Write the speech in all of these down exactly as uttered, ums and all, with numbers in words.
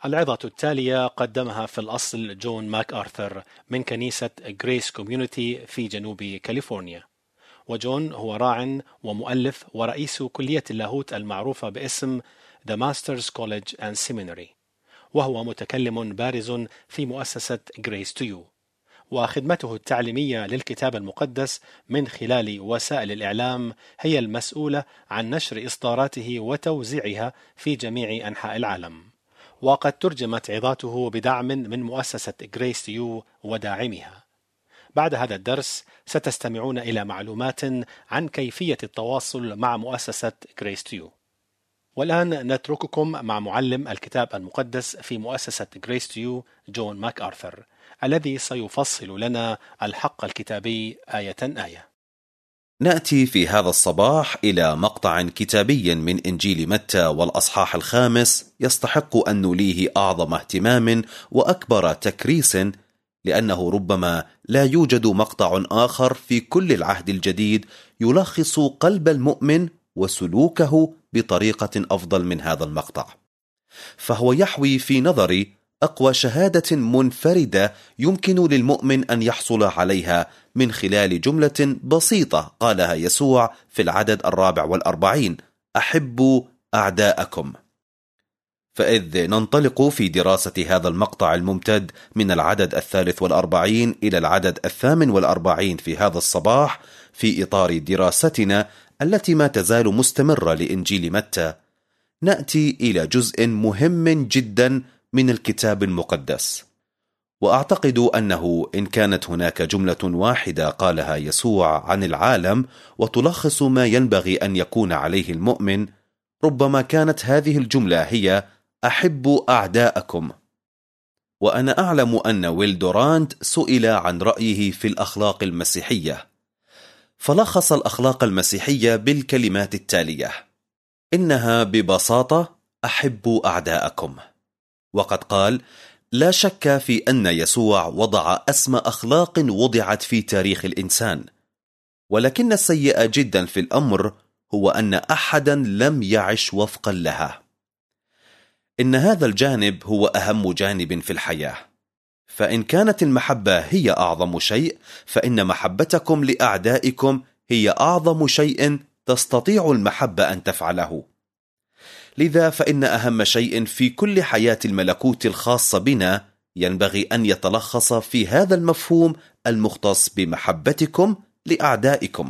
العظة التالية قدمها في الأصل جون ماك آرثر من كنيسة غريس كوميونيتي في جنوب كاليفورنيا، وجون هو راع ومؤلف ورئيس كلية اللاهوت المعروفة باسم The Masters College and Seminary، وهو متكلم بارز في مؤسسة Grace to You، وخدمته التعليمية للكتاب المقدس من خلال وسائل الإعلام هي المسؤولة عن نشر إصداراته وتوزيعها في جميع أنحاء العالم، وقد ترجمت عظاته بدعم من مؤسسة Grace to You وداعمها. بعد هذا الدرس ستستمعون إلى معلومات عن كيفية التواصل مع مؤسسة Grace to You. والآن نترككم مع معلم الكتاب المقدس في مؤسسة Grace to You جون ماك آرثر، الذي سيفصل لنا الحق الكتابي آية آية. نأتي في هذا الصباح إلى مقطع كتابي من إنجيل متى والأصحاح الخامس يستحق أن نوليه أعظم اهتمام وأكبر تكريس، لأنه ربما لا يوجد مقطع آخر في كل العهد الجديد يلخص قلب المؤمن وسلوكه بطريقة أفضل من هذا المقطع، فهو يحوي في نظري أقوى شهادة منفردة يمكن للمؤمن أن يحصل عليها من خلال جملة بسيطة قالها يسوع في العدد الرابع والأربعين: أحبوا أعداءكم. فإذ ننطلق في دراسة هذا المقطع الممتد من العدد الثالث والأربعين إلى العدد الثامن والأربعين في هذا الصباح في إطار دراستنا التي ما تزال مستمرة لإنجيل متى، نأتي إلى جزء مهم جدا من الكتاب المقدس. وأعتقد أنه إن كانت هناك جملة واحدة قالها يسوع عن العالم وتلخص ما ينبغي أن يكون عليه المؤمن، ربما كانت هذه الجملة هي: أحبوا أعداءكم. وأنا أعلم أن ويل دورانت سئل عن رأيه في الأخلاق المسيحية، فلخص الأخلاق المسيحية بالكلمات التالية: إنها ببساطة أحبوا أعداءكم. وقد قال: لا شك في أن يسوع وضع أسمى أخلاق وضعت في تاريخ الإنسان، ولكن السيئة جدا في الأمر هو أن أحدا لم يعش وفقا لها. إن هذا الجانب هو أهم جانب في الحياة، فإن كانت المحبة هي أعظم شيء، فإن محبتكم لأعدائكم هي أعظم شيء تستطيع المحبة أن تفعله. لذا فإن أهم شيء في كل حياة الملكوت الخاصة بنا ينبغي أن يتلخص في هذا المفهوم المختص بمحبتكم لأعدائكم.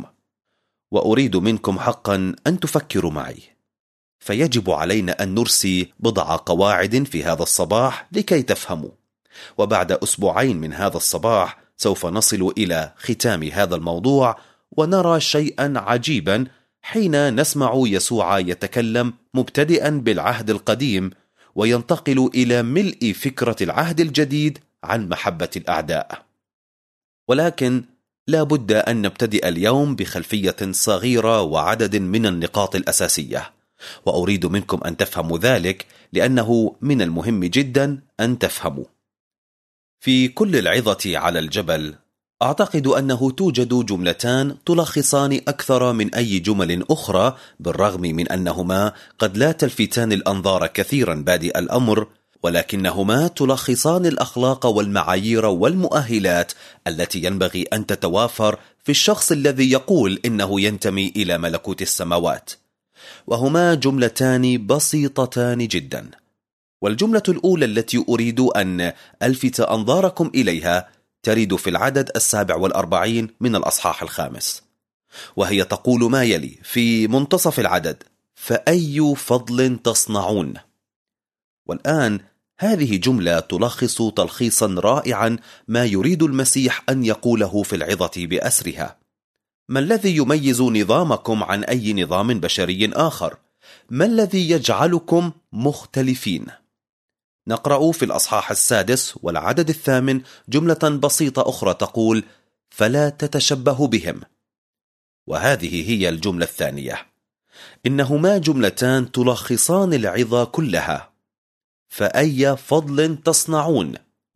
وأريد منكم حقا أن تفكروا معي، فيجب علينا أن نرسي بضع قواعد في هذا الصباح لكي تفهموا. وبعد أسبوعين من هذا الصباح سوف نصل إلى ختام هذا الموضوع، ونرى شيئا عجيبا حين نسمع يسوع يتكلم مبتدئا بالعهد القديم وينتقل إلى ملء فكرة العهد الجديد عن محبة الأعداء. ولكن لا بد أن نبتدئ اليوم بخلفية صغيرة وعدد من النقاط الأساسية، وأريد منكم أن تفهموا ذلك لأنه من المهم جدا أن تفهموا. في كل العظة على الجبل أعتقد أنه توجد جملتان تلخصان أكثر من أي جمل أخرى، بالرغم من أنهما قد لا تلفتان الأنظار كثيرا بادئ الأمر، ولكنهما تلخصان الأخلاق والمعايير والمؤهلات التي ينبغي أن تتوافر في الشخص الذي يقول إنه ينتمي إلى ملكوت السماوات. وهما جملتان بسيطتان جدا. والجملة الأولى التي أريد أن ألفت أنظاركم إليها ترد في العدد السابع والأربعين من الأصحاح الخامس، وهي تقول ما يلي في منتصف العدد: فأي فضل تصنعون. والآن هذه جملة تلخص تلخيصا رائعا ما يريد المسيح أن يقوله في العظة بأسرها. ما الذي يميز نظامكم عن أي نظام بشري آخر؟ ما الذي يجعلكم مختلفين؟ نقرأ في الأصحاح السادس والعدد الثامن جملة بسيطة أخرى تقول: فلا تتشبهوا بهم. وهذه هي الجملة الثانية. إنهما جملتان تلخصان العظة كلها: فأي فضل تصنعون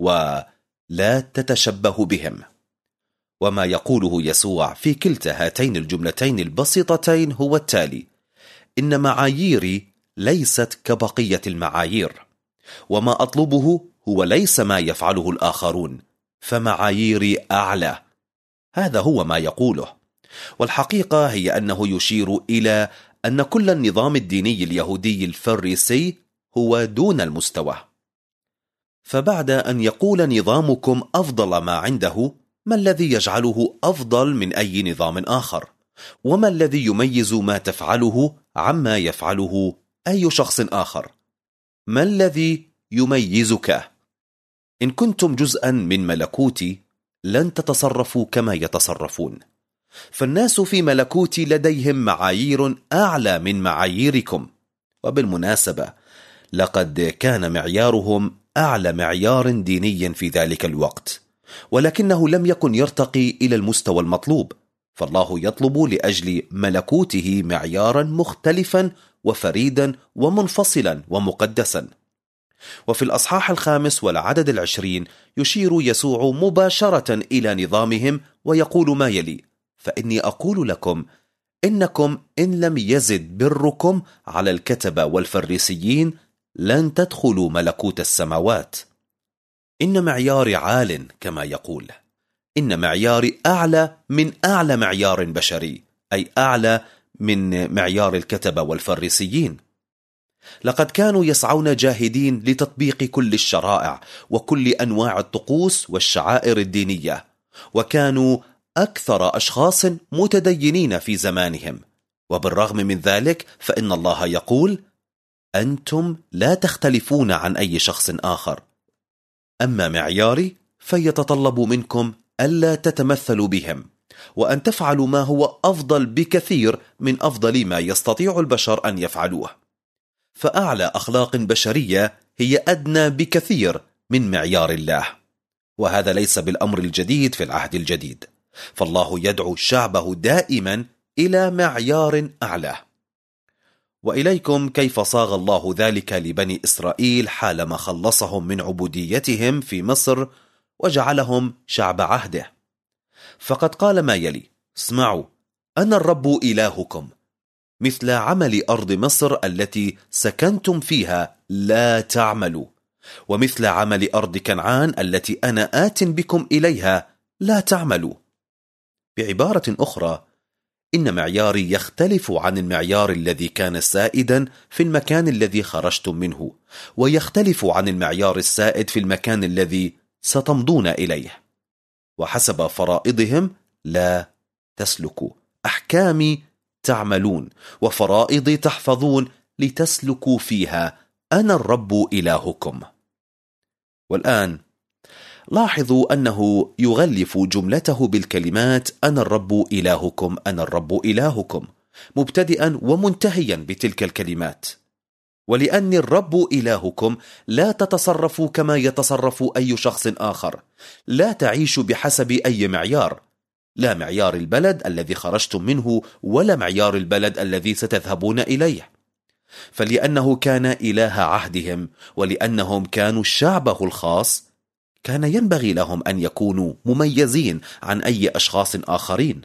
ولا تتشبهوا بهم. وما يقوله يسوع في كلتا هاتين الجملتين البسيطتين هو التالي: إن معاييري ليست كبقية المعايير، وما أطلبه هو ليس ما يفعله الآخرون، فمعاييري أعلى. هذا هو ما يقوله. والحقيقة هي أنه يشير إلى أن كل النظام الديني اليهودي الفريسي هو دون المستوى. فبعد أن يقول نظامكم أفضل ما عنده، ما الذي يجعله أفضل من أي نظام آخر؟ وما الذي يميز ما تفعله عما يفعله أي شخص آخر؟ ما الذي يميزك؟ إن كنتم جزءا من ملكوتي لن تتصرفوا كما يتصرفون، فالناس في ملكوتي لديهم معايير أعلى من معاييركم. وبالمناسبة لقد كان معيارهم أعلى معيار ديني في ذلك الوقت، ولكنه لم يكن يرتقي إلى المستوى المطلوب، فالله يطلب لأجل ملكوته معيارا مختلفا وفريدا ومنفصلا ومقدسا. وفي الأصحاح الخامس والعدد العشرين يشير يسوع مباشرة إلى نظامهم ويقول ما يلي: فإني أقول لكم إنكم إن لم يزد بركم على الكتبة والفريسيين لن تدخلوا ملكوت السماوات. إن معياري عال كما يقول، إن معياري أعلى من أعلى معيار بشري، أي أعلى من معيار الكتبة والفريسيين. لقد كانوا يسعون جاهدين لتطبيق كل الشرائع وكل أنواع الطقوس والشعائر الدينية، وكانوا أكثر أشخاص متدينين في زمانهم. وبالرغم من ذلك فإن الله يقول: أنتم لا تختلفون عن أي شخص آخر، أما معياري فيتطلب منكم ألا تتمثلوا بهم، وأن تفعلوا ما هو أفضل بكثير من أفضل ما يستطيع البشر أن يفعلوه. فأعلى أخلاق بشرية هي أدنى بكثير من معيار الله، وهذا ليس بالأمر الجديد في العهد الجديد، فالله يدعو شعبه دائما إلى معيار أعلى. وإليكم كيف صاغ الله ذلك لبني إسرائيل حالما خلصهم من عبوديتهم في مصر وجعلهم شعب عهده. فقد قال ما يلي: اسمعوا، أنا الرب إلهكم، مثل عمل أرض مصر التي سكنتم فيها لا تعملوا، ومثل عمل أرض كنعان التي أنا آت بكم إليها لا تعملوا. بعبارة أخرى، إن معياري يختلف عن المعيار الذي كان سائدا في المكان الذي خرجتم منه، ويختلف عن المعيار السائد في المكان الذي ستمضون إليه. وحسب فرائضهم لا تسلكوا، أحكامي تعملون، وفرائضي تحفظون لتسلكوا فيها، أنا الرب إلهكم. والآن لاحظوا أنه يغلف جملته بالكلمات أنا الرب إلهكم، أنا الرب إلهكم، مبتدئا ومنتهيا بتلك الكلمات. ولأن الرب إلهكم لا تتصرفوا كما يتصرف أي شخص آخر، لا تعيش بحسب أي معيار، لا معيار البلد الذي خرجتم منه ولا معيار البلد الذي ستذهبون إليه. فلأنه كان إله عهدهم ولأنهم كانوا شعبه الخاص، كان ينبغي لهم أن يكونوا مميزين عن أي أشخاص آخرين،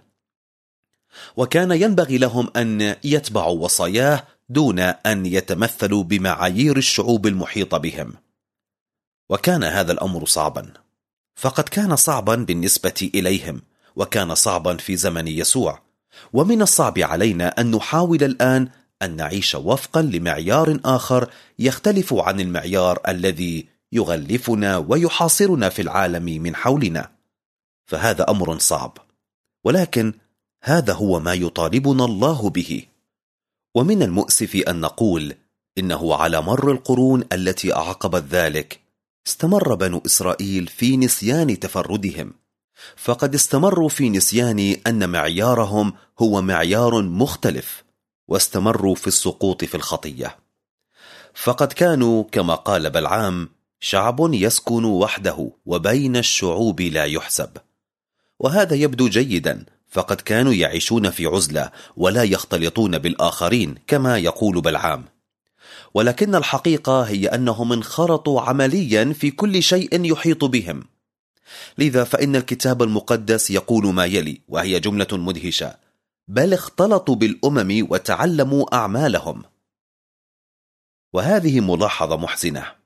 وكان ينبغي لهم أن يتبعوا وصاياه دون أن يتمثلوا بمعايير الشعوب المحيطة بهم. وكان هذا الأمر صعبا، فقد كان صعبا بالنسبة إليهم، وكان صعبا في زمن يسوع. ومن الصعب علينا أن نحاول الآن أن نعيش وفقا لمعيار آخر يختلف عن المعيار الذي يغلفنا ويحاصرنا في العالم من حولنا، فهذا أمر صعب، ولكن هذا هو ما يطالبنا الله به. ومن المؤسف أن نقول إنه على مر القرون التي أعقبت ذلك استمر بنو إسرائيل في نسيان تفردهم، فقد استمروا في نسيان أن معيارهم هو معيار مختلف، واستمروا في السقوط في الخطية. فقد كانوا كما قال بلعام شعب يسكن وحده وبين الشعوب لا يحسب. وهذا يبدو جيدا، فقد كانوا يعيشون في عزلة ولا يختلطون بالآخرين كما يقول بلعام، ولكن الحقيقة هي أنهم انخرطوا عمليا في كل شيء يحيط بهم. لذا فإن الكتاب المقدس يقول ما يلي، وهي جملة مدهشة: بل اختلطوا بالأمم وتعلموا أعمالهم. وهذه ملاحظة محزنة.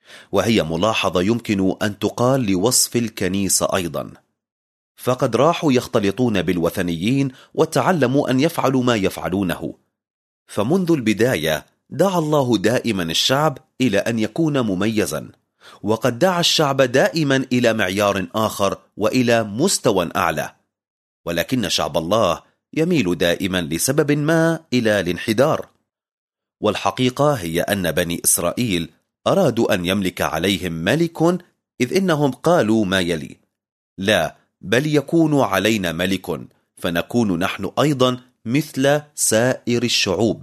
وهي ملاحظة يمكن أن تقال لوصف الكنيسة أيضا، فقد راحوا يختلطون بالوثنيين وتعلموا أن يفعلوا ما يفعلونه. فمنذ البداية دعا الله دائما الشعب إلى أن يكون مميزا، وقد دعا الشعب دائما إلى معيار آخر وإلى مستوى أعلى، ولكن شعب الله يميل دائما لسبب ما إلى الانحدار. والحقيقة هي أن بني إسرائيل أرادوا أن يملك عليهم ملك، إذ إنهم قالوا ما يلي: لا، بل يكون علينا ملك فنكون نحن أيضا مثل سائر الشعوب.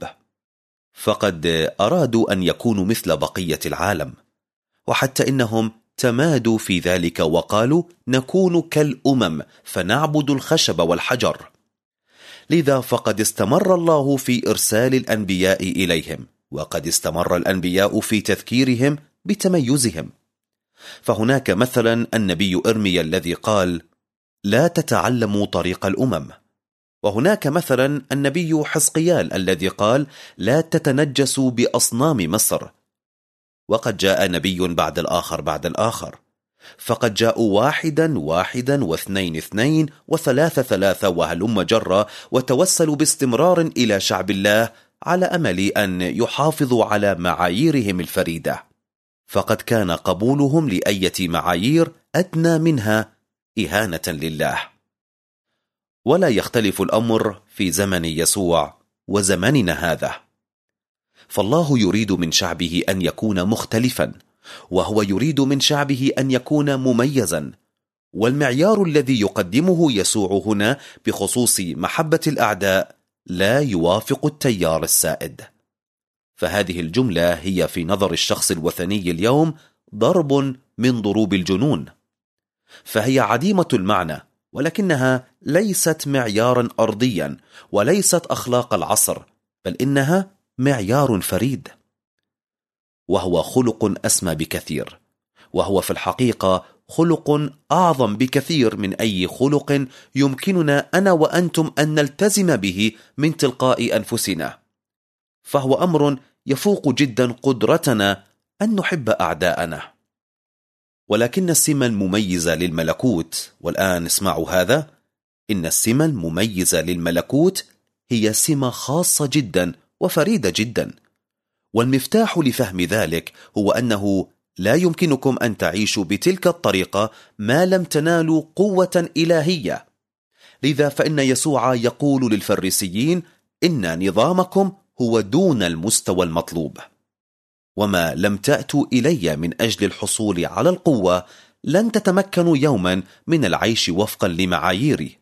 فقد أرادوا أن يكونوا مثل بقية العالم، وحتى إنهم تمادوا في ذلك وقالوا: نكون كالأمم فنعبد الخشب والحجر. لذا فقد استمر الله في إرسال الأنبياء إليهم، وقد استمر الأنبياء في تذكيرهم بتميزهم. فهناك مثلا النبي إرميا الذي قال: لا تتعلموا طريق الأمم. وهناك مثلا النبي حزقيال الذي قال: لا تتنجسوا بأصنام مصر. وقد جاء نبي بعد الآخر بعد الآخر، فقد جاءوا واحدا واحدا واثنين اثنين وثلاثة ثلاثة وهلم جرة، وتوسلوا باستمرار إلى شعب الله على أمل أن يحافظوا على معاييرهم الفريدة. فقد كان قبولهم لأية معايير أدنى منها إهانة لله. ولا يختلف الأمر في زمن يسوع وزمننا هذا، فالله يريد من شعبه أن يكون مختلفا، وهو يريد من شعبه أن يكون مميزا. والمعيار الذي يقدمه يسوع هنا بخصوص محبة الأعداء لا يوافق التيار السائد. فهذه الجملة هي في نظر الشخص الوثني اليوم ضرب من ضروب الجنون، فهي عديمة المعنى، ولكنها ليست معيارا أرضيا وليست أخلاق العصر، بل إنها معيار فريد، وهو خلق أسمى بكثير، وهو في الحقيقة خلق أعظم بكثير من أي خلق يمكننا أنا وأنتم أن نلتزم به من تلقاء أنفسنا. فهو أمر يفوق جدا قدرتنا أن نحب أعداءنا. ولكن السمة المميزة للملكوت، والآن اسمعوا هذا، إن السمة المميزة للملكوت هي سمة خاصة جدا وفريدة جدا. والمفتاح لفهم ذلك هو أنه لا يمكنكم أن تعيشوا بتلك الطريقة ما لم تنالوا قوة إلهية. لذا فإن يسوع يقول للفريسيين: إن نظامكم هو دون المستوى المطلوب، وما لم تأتوا إلي من أجل الحصول على القوة لن تتمكنوا يوما من العيش وفقا لمعاييري.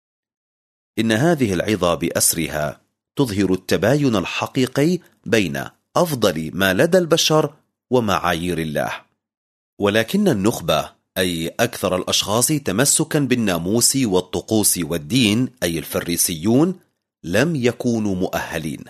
إن هذه العظة بأسرها تظهر التباين الحقيقي بين أفضل ما لدى البشر ومعايير الله. ولكن النخبة، أي أكثر الأشخاص تمسكا بالناموس والطقوس والدين، أي الفريسيون، لم يكونوا مؤهلين.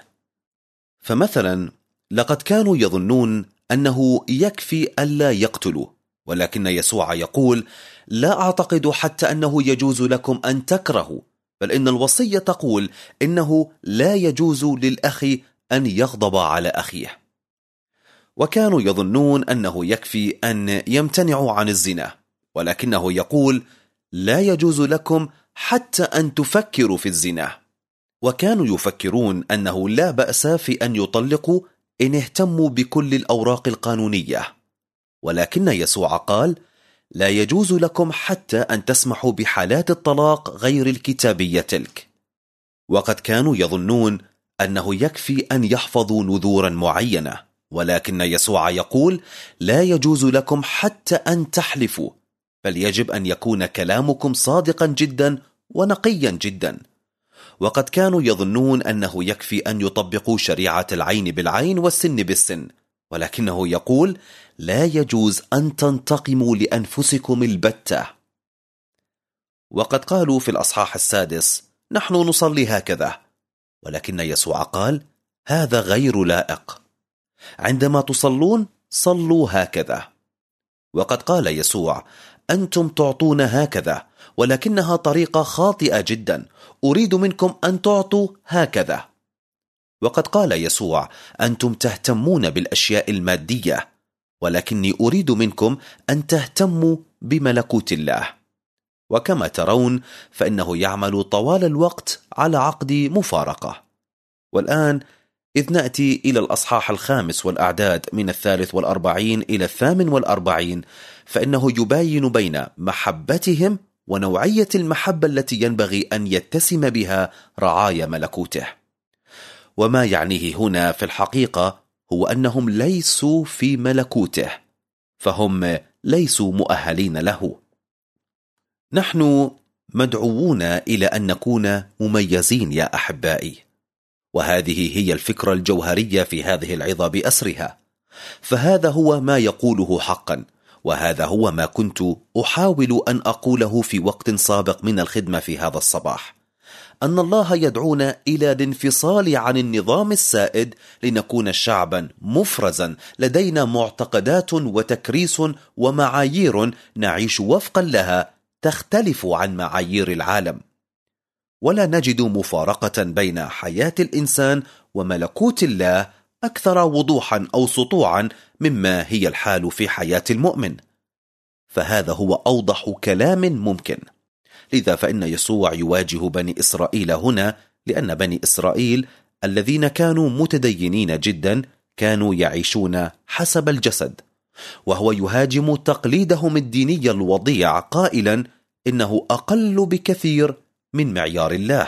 فمثلا لقد كانوا يظنون أنه يكفي ألا يقتلوا، ولكن يسوع يقول: لا أعتقد حتى أنه يجوز لكم أن تكرهوا، بل إن الوصية تقول إنه لا يجوز للأخ أن يغضب على أخيه. وكانوا يظنون أنه يكفي أن يمتنعوا عن الزنا، ولكنه يقول: لا يجوز لكم حتى أن تفكروا في الزنا. وكانوا يفكرون أنه لا بأس في أن يطلقوا إن اهتموا بكل الأوراق القانونية، ولكن يسوع قال: لا يجوز لكم حتى أن تسمحوا بحالات الطلاق غير الكتابية تلك. وقد كانوا يظنون أنه يكفي أن يحفظوا نذورا معينة، ولكن يسوع يقول: لا يجوز لكم حتى أن تحلفوا، بل يجب أن يكون كلامكم صادقا جدا ونقيا جدا. وقد كانوا يظنون أنه يكفي أن يطبقوا شريعة العين بالعين والسن بالسن، ولكنه يقول: لا يجوز أن تنتقموا لأنفسكم البتة. وقد قالوا في الأصحاح السادس: نحن نصلي هكذا، ولكن يسوع قال: هذا غير لائق. عندما تصلون صلوا هكذا. وقد قال يسوع: أنتم تعطون هكذا، ولكنها طريقة خاطئة جدا، أريد منكم أن تعطوا هكذا. وقد قال يسوع: أنتم تهتمون بالأشياء المادية، ولكني أريد منكم أن تهتموا بملكوت الله. وكما ترون فإنه يعمل طوال الوقت على عقد مفارقة. والآن إذ نأتي إلى الأصحاح الخامس والأعداد من الثالث والأربعين إلى الثامن والأربعين، فإنه يباين بين محبتهم ونوعية المحبة التي ينبغي أن يتسم بها رعايا ملكوته. وما يعنيه هنا في الحقيقة هو أنهم ليسوا في ملكوته، فهم ليسوا مؤهلين له. نحن مدعوون إلى أن نكون مميزين يا أحبائي، وهذه هي الفكرة الجوهرية في هذه العظة بأسرها. فهذا هو ما يقوله حقا، وهذا هو ما كنت أحاول أن أقوله في وقت سابق من الخدمة في هذا الصباح، أن الله يدعونا إلى الانفصال عن النظام السائد لنكون شعبا مفرزا لدينا معتقدات وتكريس ومعايير نعيش وفقا لها تختلف عن معايير العالم. ولا نجد مفارقة بين حياة الإنسان وملكوت الله أكثر وضوحا أو سطوعا مما هي الحال في حياة المؤمن. فهذا هو أوضح كلام ممكن. لذا فإن يسوع يواجه بني إسرائيل هنا، لأن بني إسرائيل الذين كانوا متدينين جدا كانوا يعيشون حسب الجسد، وهو يهاجم تقليدهم الديني الوضيع قائلا إنه أقل بكثير من معيار الله.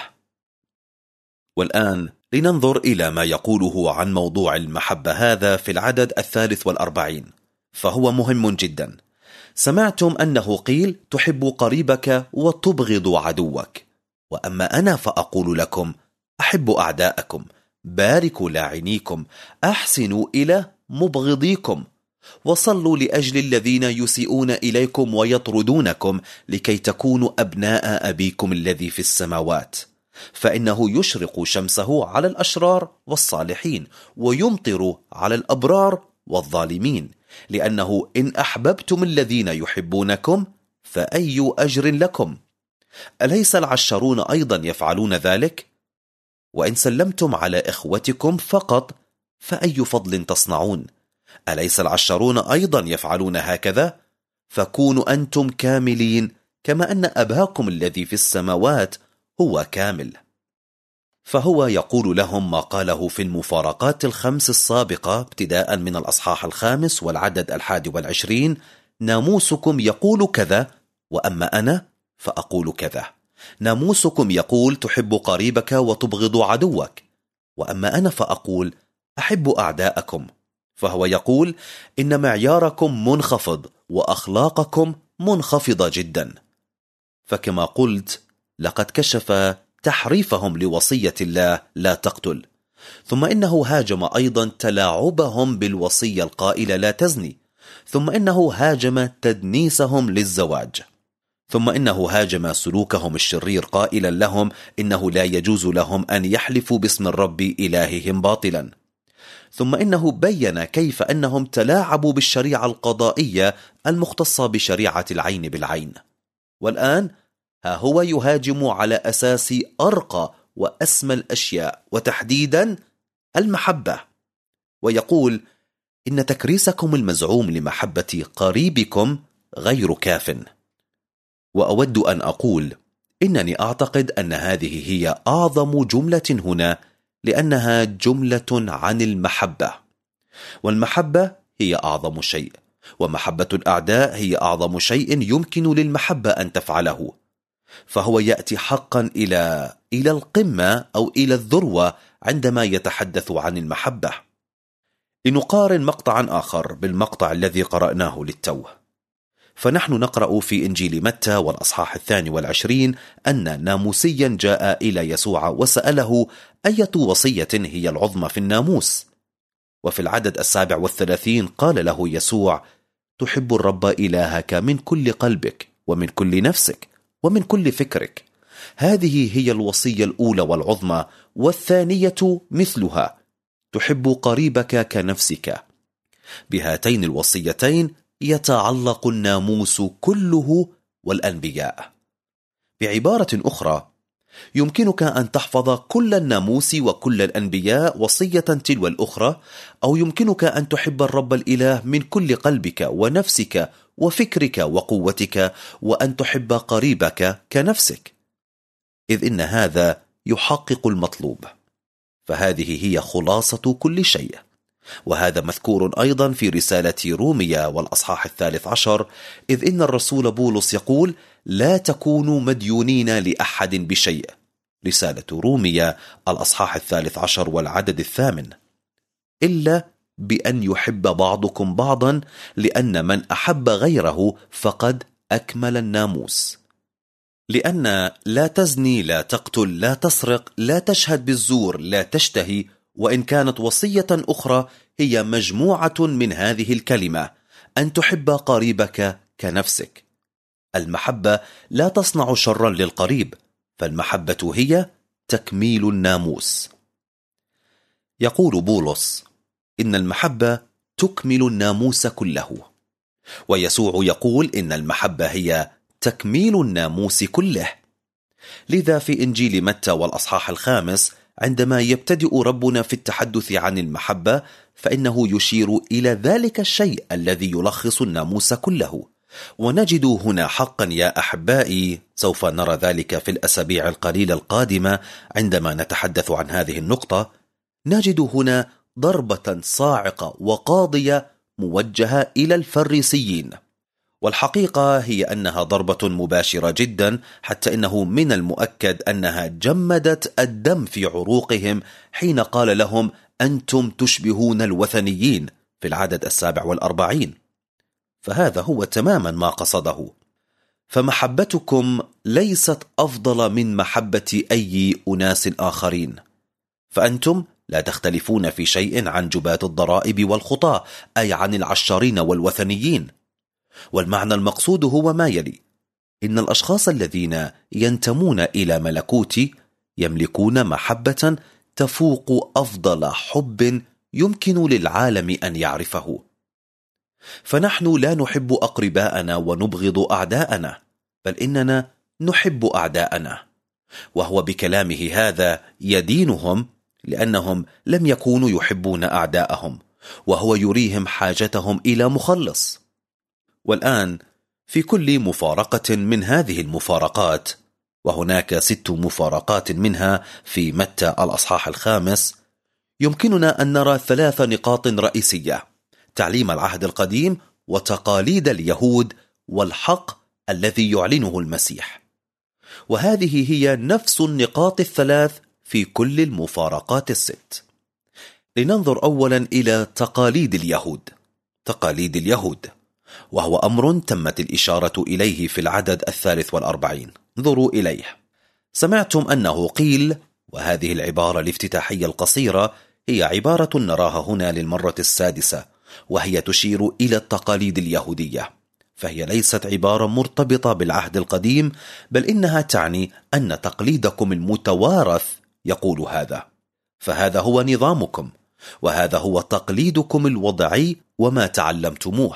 والآن لننظر إلى ما يقوله عن موضوع المحبة هذا في العدد الثالث والأربعين، فهو مهم جدا. سمعتم أنه قيل تحب قريبك وتبغض عدوك، وأما أنا فأقول لكم أحبوا أعداءكم، باركوا لاعنيكم، أحسنوا إلى مبغضيكم، وصلوا لأجل الذين يسيئون إليكم ويطردونكم، لكي تكونوا أبناء أبيكم الذي في السماوات، فإنه يشرق شمسه على الأشرار والصالحين، ويمطر على الأبرار والظالمين، لأنه إن أحببتم الذين يحبونكم فأي أجر لكم؟ أليس العشرون أيضا يفعلون ذلك؟ وإن سلمتم على إخوتكم فقط فأي فضل تصنعون؟ أليس العشرون أيضا يفعلون هكذا؟ فكونوا أنتم كاملين كما أن أباكم الذي في السماوات هو كامل. فهو يقول لهم ما قاله في المفارقات الخمس السابقة ابتداء من الأصحاح الخامس والعدد الحادي والعشرين: ناموسكم يقول كذا، وأما أنا فأقول كذا. ناموسكم يقول تحب قريبك وتبغض عدوك، وأما أنا فأقول أحب أعداءكم. فهو يقول إن معياركم منخفض وأخلاقكم منخفضة جدا. فكما قلت لقد كشف تحريفهم لوصية الله لا تقتل، ثم إنه هاجم أيضا تلاعبهم بالوصية القائلة لا تزني، ثم إنه هاجم تدنيسهم للزواج، ثم إنه هاجم سلوكهم الشرير قائلا لهم إنه لا يجوز لهم أن يحلفوا باسم الرب إلههم باطلا، ثم إنه بين كيف أنهم تلاعبوا بالشريعة القضائية المختصة بشريعة العين بالعين. والآن ها هو يهاجم على أساس أرقى وأسمى الأشياء، وتحديدا المحبة، ويقول إن تكريسكم المزعوم لمحبة قريبكم غير كاف. وأود أن أقول إنني أعتقد أن هذه هي أعظم جملة هنا، لأنها جملة عن المحبة، والمحبة هي أعظم شيء، ومحبة الأعداء هي أعظم شيء يمكن للمحبة أن تفعله. فهو يأتي حقا إلى إلى القمة أو إلى الذروة عندما يتحدث عن المحبة. لنقارن مقطعا آخر بالمقطع الذي قرأناه للتو. فنحن نقرأ في إنجيل متى والأصحاح الثاني والعشرين أن ناموسيا جاء إلى يسوع وسأله أية وصية هي العظمى في الناموس. وفي العدد السابع والثلاثين قال له يسوع: تحب الرب إلهك من كل قلبك ومن كل نفسك ومن كل فكرك. هذه هي الوصية الأولى والعظمى، والثانية مثلها: تحب قريبك كنفسك. بهاتين الوصيتين يتعلق الناموس كله والأنبياء. بعبارة أخرى، يمكنك أن تحفظ كل الناموس وكل الأنبياء وصية تلو الأخرى، أو يمكنك أن تحب الرب الإله من كل قلبك ونفسك وفكرك وقوتك، وأن تحب قريبك كنفسك، إذ إن هذا يحقق المطلوب. فهذه هي خلاصة كل شيء. وهذا مذكور أيضا في رسالة روميا والأصحاح الثالث عشر، إذ إن الرسول بولس يقول: لا تكونوا مديونين لأحد بشيء. رسالة روميا الأصحاح الثالث عشر والعدد الثامن، إلا بأن يحب بعضكم بعضا، لأن من أحب غيره فقد أكمل الناموس. لأن لا تزني، لا تقتل، لا تسرق، لا تشهد بالزور، لا تشتهي، وإن كانت وصية أخرى هي مجموعة من هذه الكلمة: أن تحب قريبك كنفسك. المحبة لا تصنع شرا للقريب، فالمحبة هي تكميل الناموس. يقول بولس: إن المحبة تكمل الناموس كله. ويسوع يقول: إن المحبة هي تكميل الناموس كله. لذا في إنجيل متى والأصحاح الخامس، عندما يبتدئ ربنا في التحدث عن المحبة، فإنه يشير إلى ذلك الشيء الذي يلخص الناموس كله. ونجد هنا حقا يا أحبائي، سوف نرى ذلك في الأسابيع القليلة القادمة عندما نتحدث عن هذه النقطة، نجد هنا ضربة صاعقة وقاضية موجهة إلى الفريسيين. والحقيقة هي أنها ضربة مباشرة جدا، حتى إنه من المؤكد أنها جمدت الدم في عروقهم حين قال لهم: أنتم تشبهون الوثنيين، في العدد السابع والأربعين. فهذا هو تماما ما قصده. فمحبتكم ليست أفضل من محبة أي أناس آخرين، فأنتم لا تختلفون في شيء عن جباة الضرائب والخطاة، أي عن العشارين والوثنيين. والمعنى المقصود هو ما يلي: إن الأشخاص الذين ينتمون إلى ملكوتي يملكون محبة تفوق أفضل حب يمكن للعالم أن يعرفه. فنحن لا نحب أقرباءنا ونبغض أعداءنا، بل إننا نحب أعداءنا. وهو بكلامه هذا يدينهم، لأنهم لم يكونوا يحبون أعداءهم، وهو يريهم حاجتهم إلى مخلص. والآن في كل مفارقة من هذه المفارقات، وهناك ست مفارقات منها في متى الأصحاح الخامس، يمكننا أن نرى ثلاث نقاط رئيسية: تعليم العهد القديم، وتقاليد اليهود، والحق الذي يعلنه المسيح. وهذه هي نفس النقاط الثلاث في كل المفارقات الست. لننظر أولا إلى تقاليد اليهود. تقاليد اليهود، وهو أمر تمت الإشارة إليه في العدد الثالث والأربعين. انظروا إليه: سمعتم أنه قيل. وهذه العبارة الافتتاحية القصيرة هي عبارة نراها هنا للمرة السادسة، وهي تشير إلى التقاليد اليهودية، فهي ليست عبارة مرتبطة بالعهد القديم، بل إنها تعني أن تقليدكم المتوارث يقول هذا. فهذا هو نظامكم، وهذا هو تقليدكم الوضعي وما تعلمتموه.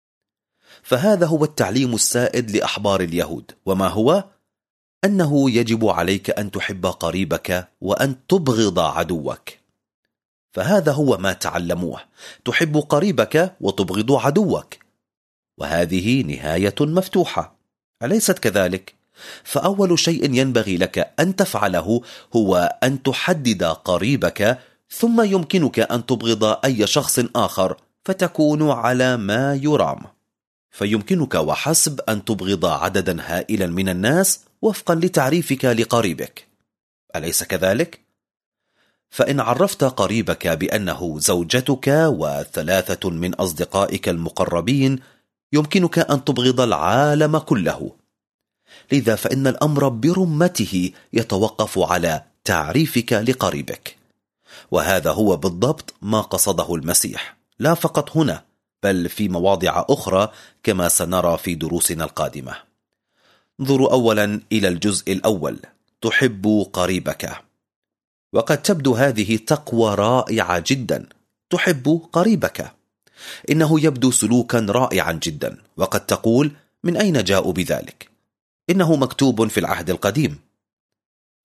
فهذا هو التعليم السائد لأحبار اليهود، وما هو؟ أنه يجب عليك أن تحب قريبك وأن تبغض عدوك. فهذا هو ما تعلموه: تحب قريبك وتبغض عدوك. وهذه نهاية مفتوحة، أليست كذلك؟ فأول شيء ينبغي لك أن تفعله هو أن تحدد قريبك، ثم يمكنك أن تبغض أي شخص آخر، فتكون على ما يرام. فيمكنك وحسب أن تبغض عددا هائلا من الناس وفقا لتعريفك لقريبك، أليس كذلك؟ فإن عرفت قريبك بأنه زوجتك وثلاثة من أصدقائك المقربين، يمكنك أن تبغض العالم كله. لذا فإن الأمر برمته يتوقف على تعريفك لقريبك. وهذا هو بالضبط ما قصده المسيح، لا فقط هنا بل في مواضع أخرى كما سنرى في دروسنا القادمة. انظروا أولا إلى الجزء الأول: تحب قريبك. وقد تبدو هذه تقوى رائعة جدا، تحب قريبك. إنه يبدو سلوكا رائعا جدا، وقد تقول: من أين جاءوا بذلك؟ إنه مكتوب في العهد القديم.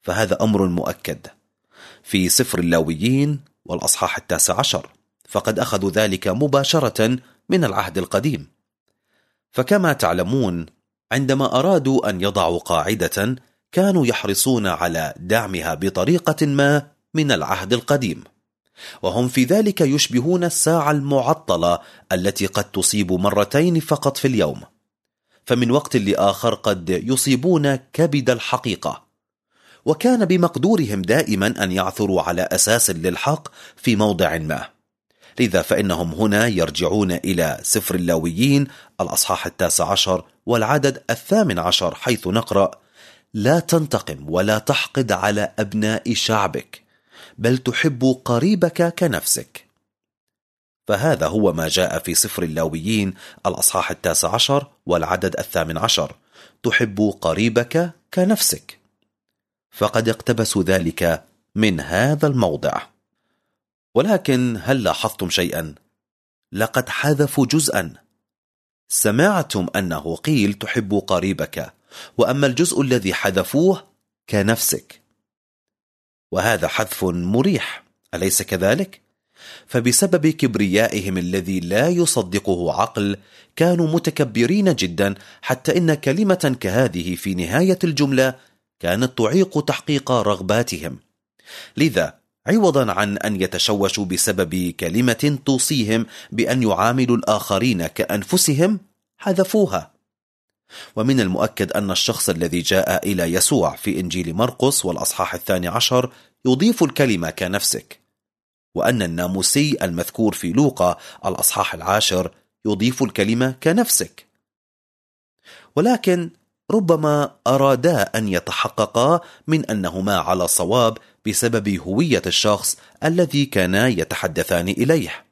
فهذا أمر مؤكد في سفر اللاويين والأصحاح التاسع عشر، فقد أخذوا ذلك مباشرة من العهد القديم. فكما تعلمون، عندما أرادوا أن يضعوا قاعدة كانوا يحرصون على دعمها بطريقة ما من العهد القديم، وهم في ذلك يشبهون الساعة المعطلة التي قد تصيب مرتين فقط في اليوم، فمن وقت لآخر قد يصيبون كبد الحقيقة، وكان بمقدورهم دائما أن يعثروا على أساس للحق في موضع ما. لذا فإنهم هنا يرجعون إلى سفر اللاويين الأصحاح التاسع عشر والعدد الثامن عشر، حيث نقرأ: لا تنتقم ولا تحقد على أبناء شعبك، بل تحب قريبك كنفسك. فهذا هو ما جاء في سفر اللاويين الأصحاح التاسع عشر والعدد الثامن عشر: تحب قريبك كنفسك. فقد اقتبسوا ذلك من هذا الموضع. ولكن هل لاحظتم شيئا؟ لقد حذفوا جزءا. سمعتم أنه قيل تحب قريبك، وأما الجزء الذي حذفوه كنفسك، وهذا حذف مريح، أليس كذلك؟ فبسبب كبريائهم الذي لا يصدقه عقل كانوا متكبرين جدا، حتى إن كلمة كهذه في نهاية الجملة كانت تعيق تحقيق رغباتهم. لذا عوضا عن أن يتشوشوا بسبب كلمة توصيهم بأن يعاملوا الآخرين كأنفسهم، حذفوها. ومن المؤكد أن الشخص الذي جاء إلى يسوع في إنجيل مرقس والأصحاح الثاني عشر يضيف الكلمة كنفسك، وأن الناموسي المذكور في لوقا الأصحاح العاشر يضيف الكلمة كنفسك. ولكن ربما أرادا أن يتحققا من أنهما على صواب بسبب هوية الشخص الذي كانا يتحدثان إليه.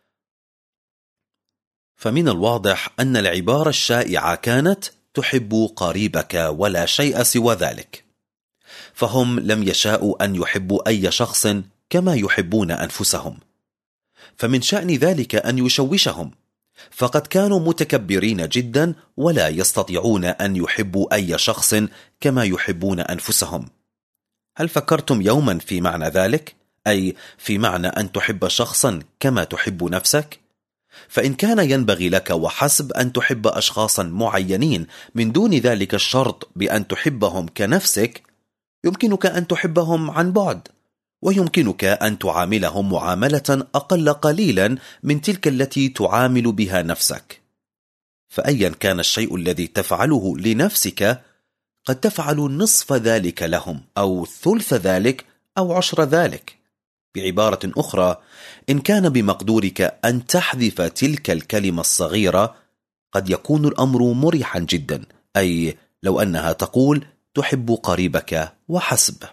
فمن الواضح أن العبارة الشائعة كانت تحب قريبك ولا شيء سوى ذلك، فهم لم يشاءوا أن يحبوا أي شخص كما يحبون أنفسهم، فمن شأن ذلك أن يشوشهم، فقد كانوا متكبرين جدا ولا يستطيعون أن يحبوا أي شخص كما يحبون أنفسهم. هل فكرتم يوما في معنى ذلك؟ أي في معنى أن تحب شخصا كما تحب نفسك؟ فإن كان ينبغي لك وحسب أن تحب أشخاصا معينين من دون ذلك الشرط بأن تحبهم كنفسك، يمكنك أن تحبهم عن بعد، ويمكنك أن تعاملهم معاملة أقل قليلا من تلك التي تعامل بها نفسك. فأيا كان الشيء الذي تفعله لنفسك، قد تفعل نصف ذلك لهم، أو ثلث ذلك، أو عشر ذلك. بعبارة أخرى، إن كان بمقدورك أن تحذف تلك الكلمة الصغيرة، قد يكون الأمر مريحا جدا، أي لو أنها تقول تحب قريبك وحسب.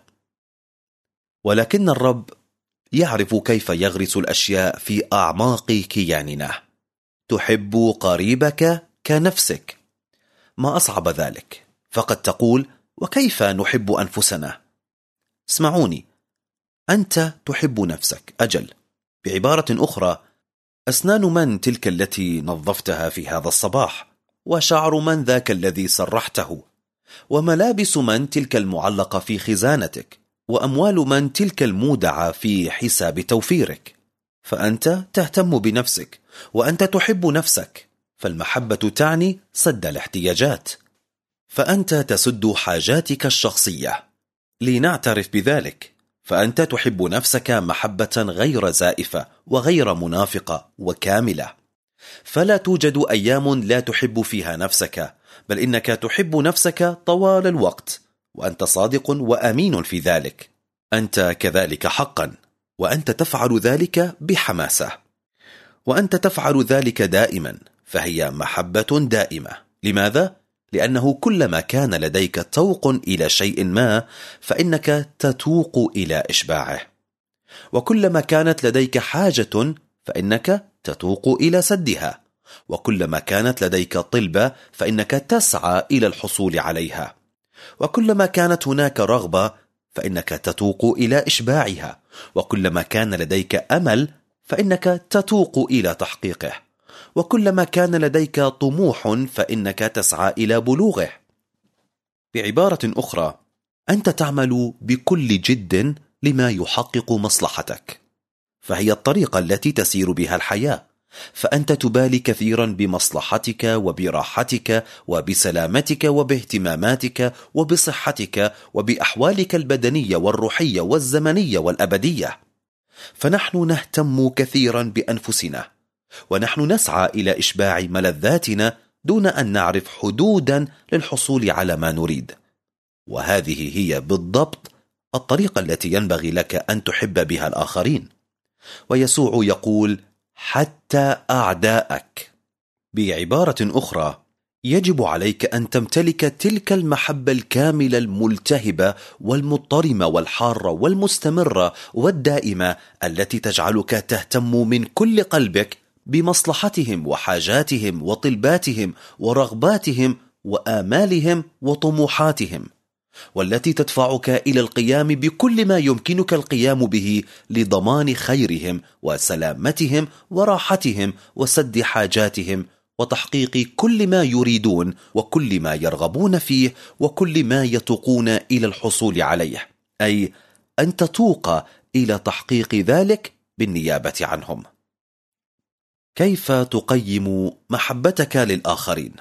ولكن الرب يعرف كيف يغرس الأشياء في أعماق كياننا. تحب قريبك كنفسك، ما أصعب ذلك؟ فقد تقول: وكيف نحب أنفسنا؟ اسمعوني، أنت تحب نفسك، أجل. بعبارة أخرى، أسنان من تلك التي نظفتها في هذا الصباح؟ وشعر من ذاك الذي سرحته؟ وملابس من تلك المعلقة في خزانتك؟ وأموال من تلك المودعة في حساب توفيرك؟ فأنت تهتم بنفسك، وأنت تحب نفسك، فالمحبة تعني سد الاحتياجات، فأنت تسد حاجاتك الشخصية. لنعترف بذلك، فأنت تحب نفسك محبة غير زائفة وغير منافقة وكاملة. فلا توجد أيام لا تحب فيها نفسك، بل إنك تحب نفسك طوال الوقت، وأنت صادق وأمين في ذلك. أنت كذلك حقا، وأنت تفعل ذلك بحماسة، وأنت تفعل ذلك دائما، فهي محبة دائمة. لماذا؟ لأنه كلما كان لديك توق إلى شيء ما، فإنك تتوق إلى إشباعه، وكلما كانت لديك حاجة فإنك تتوق إلى سدها، وكلما كانت لديك طلبة فإنك تسعى إلى الحصول عليها، وكلما كانت هناك رغبة فإنك تتوق إلى إشباعها، وكلما كان لديك أمل فإنك تتوق إلى تحقيقه، وكلما كان لديك طموح فإنك تسعى إلى بلوغه. بعبارة أخرى، أنت تعمل بكل جد لما يحقق مصلحتك، فهي الطريقة التي تسير بها الحياة، فأنت تبالي كثيرا بمصلحتك وبراحتك وبسلامتك وباهتماماتك وبصحتك وبأحوالك البدنية والروحية والزمنية والأبدية. فنحن نهتم كثيرا بأنفسنا، ونحن نسعى إلى إشباع ملذاتنا دون أن نعرف حدودا للحصول على ما نريد. وهذه هي بالضبط الطريقة التي ينبغي لك أن تحب بها الآخرين. ويسوع يقول حتى أعداءك. بعبارة أخرى، يجب عليك أن تمتلك تلك المحبة الكاملة الملتهبة والمضطرمة والحارة والمستمرة والدائمة التي تجعلك تهتم من كل قلبك بمصلحتهم وحاجاتهم وطلباتهم ورغباتهم وآمالهم وطموحاتهم، والتي تدفعك إلى القيام بكل ما يمكنك القيام به لضمان خيرهم وسلامتهم وراحتهم وسد حاجاتهم وتحقيق كل ما يريدون وكل ما يرغبون فيه وكل ما يتوقون إلى الحصول عليه، أي أن تتوق إلى تحقيق ذلك بالنيابة عنهم. كيف تقيم محبتك للآخرين؟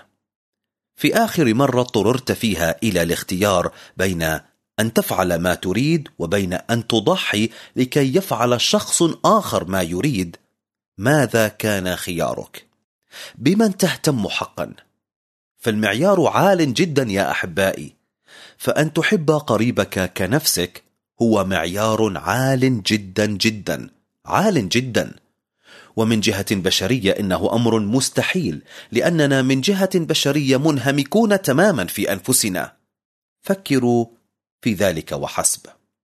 في آخر مرة اضطررت فيها إلى الاختيار بين أن تفعل ما تريد وبين أن تضحي لكي يفعل شخص آخر ما يريد، ماذا كان خيارك؟ بمن تهتم حقا؟ فالمعيار عال جدا يا أحبائي، فأن تحب قريبك كنفسك هو معيار عال جدا جدا عال جدا. ومن جهة بشرية إنه أمر مستحيل، لأننا من جهة بشرية منهمكون تماما في أنفسنا. فكروا في ذلك وحسب.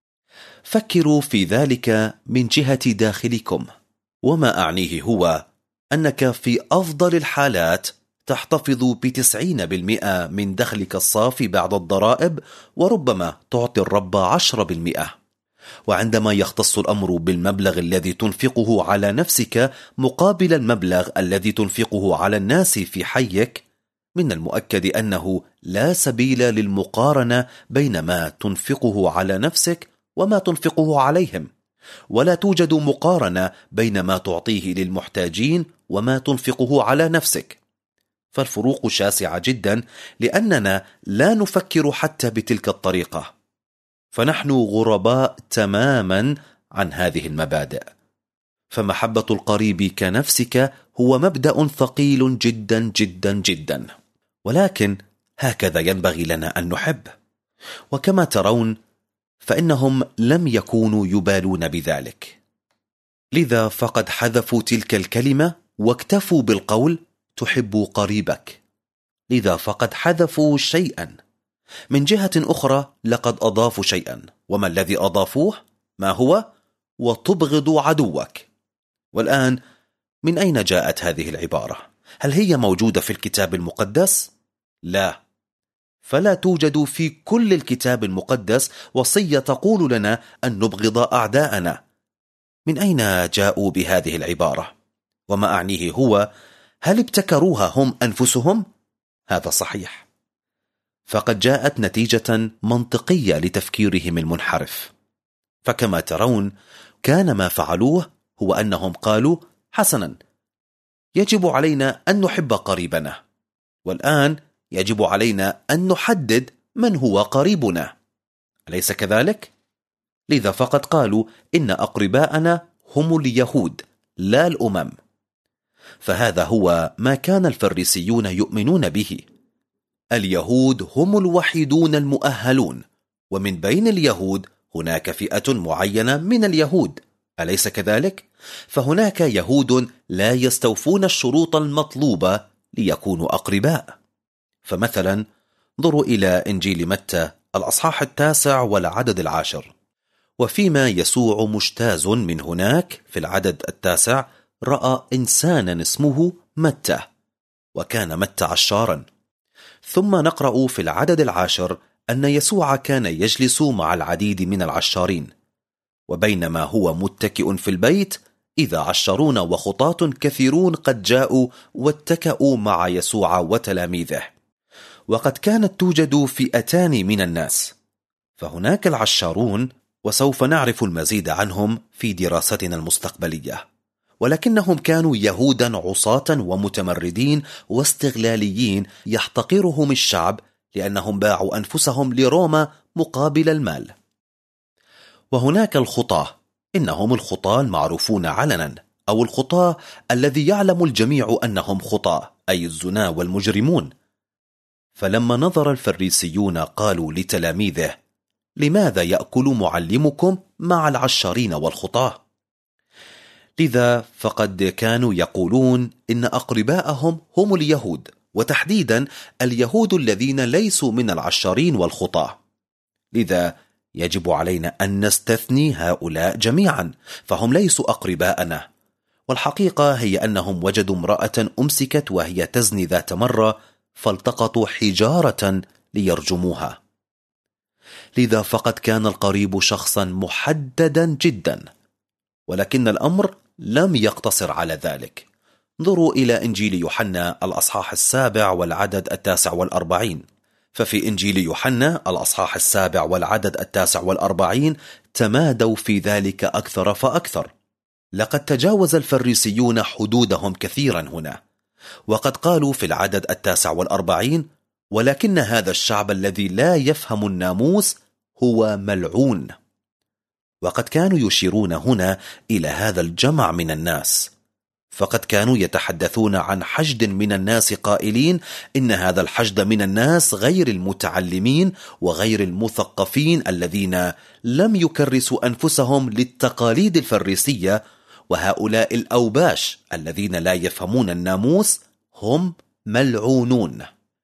فكروا في ذلك من جهة داخلكم، وما أعنيه هو أنك في أفضل الحالات تحتفظ بتسعين بالمئة من دخلك الصافي بعد الضرائب، وربما تعطي الرب عشرة بالمئة. وعندما يختص الأمر بالمبلغ الذي تنفقه على نفسك مقابل المبلغ الذي تنفقه على الناس في حيك، من المؤكد أنه لا سبيل للمقارنة بين ما تنفقه على نفسك وما تنفقه عليهم، ولا توجد مقارنة بين ما تعطيه للمحتاجين وما تنفقه على نفسك. فالفروق شاسعة جدا، لأننا لا نفكر حتى بتلك الطريقة، فنحن غرباء تماما عن هذه المبادئ. فمحبة القريب كنفسك هو مبدأ ثقيل جدا جدا جدا، ولكن هكذا ينبغي لنا أن نحب. وكما ترون فإنهم لم يكونوا يبالون بذلك، لذا فقد حذفوا تلك الكلمة واكتفوا بالقول تحب قريبك. لذا فقد حذفوا شيئا. من جهة أخرى لقد أضافوا شيئا، وما الذي أضافوه؟ ما هو؟ وتبغض عدوك. والآن من أين جاءت هذه العبارة؟ هل هي موجودة في الكتاب المقدس؟ لا، فلا توجد في كل الكتاب المقدس وصية تقول لنا أن نبغض أعداءنا. من أين جاءوا بهذه العبارة؟ وما أعنيه هو، هل ابتكروها هم أنفسهم؟ هذا صحيح، فقد جاءت نتيجة منطقية لتفكيرهم المنحرف. فكما ترون كان ما فعلوه هو أنهم قالوا حسنا، يجب علينا أن نحب قريبنا، والآن يجب علينا أن نحدد من هو قريبنا، أليس كذلك؟ لذا فقد قالوا إن أقرباءنا هم اليهود لا الأمم. فهذا هو ما كان الفريسيون يؤمنون به. اليهود هم الوحيدون المؤهلون، ومن بين اليهود هناك فئة معينة من اليهود، أليس كذلك؟ فهناك يهود لا يستوفون الشروط المطلوبة ليكونوا أقرباء. فمثلا انظروا إلى إنجيل متى الأصحاح التاسع والعدد العاشر، وفيما يسوع مجتاز من هناك في العدد التاسع رأى إنسانا اسمه متى، وكان متى عشارا. ثم نقرأ في العدد العاشر أن يسوع كان يجلس مع العديد من العشارين، وبينما هو متكئ في البيت إذا عشرون وخطاة كثيرون قد جاءوا واتكأوا مع يسوع وتلاميذه. وقد كانت توجد فئتان من الناس، فهناك العشارون، وسوف نعرف المزيد عنهم في دراستنا المستقبلية، ولكنهم كانوا يهودا عصاة ومتمردين واستغلاليين يحتقرهم الشعب لأنهم باعوا أنفسهم لروما مقابل المال. وهناك الخطاة، إنهم الخطاة المعروفون علنا، أو الخطاة الذي يعلم الجميع أنهم خطاة، أي الزنا والمجرمون. فلما نظر الفريسيون قالوا لتلاميذه: لماذا يأكل معلمكم مع العشارين والخطاة؟ لذا فقد كانوا يقولون إن أقرباءهم هم اليهود، وتحديدا اليهود الذين ليسوا من العشارين والخطاة. لذا يجب علينا أن نستثني هؤلاء جميعا، فهم ليسوا أقرباءنا. والحقيقة هي أنهم وجدوا امرأة أمسكت وهي تزني ذات مرة، فالتقطوا حجارة ليرجموها. لذا فقد كان القريب شخصا محددا جدا، ولكن الأمر لم يقتصر على ذلك. انظروا إلى إنجيل يوحنا الأصحاح السابع والعدد التاسع والأربعين. ففي إنجيل يوحنا الأصحاح السابع والعدد التاسع والأربعين تمادوا في ذلك أكثر فأكثر. لقد تجاوز الفريسيون حدودهم كثيرا هنا، وقد قالوا في العدد التاسع والأربعين: ولكن هذا الشعب الذي لا يفهم الناموس هو ملعون. وقد كانوا يشيرون هنا إلى هذا الجمع من الناس، فقد كانوا يتحدثون عن حشد من الناس قائلين إن هذا الحشد من الناس غير المتعلمين وغير المثقفين الذين لم يكرسوا أنفسهم للتقاليد الفريسية، وهؤلاء الأوباش الذين لا يفهمون الناموس هم ملعونون.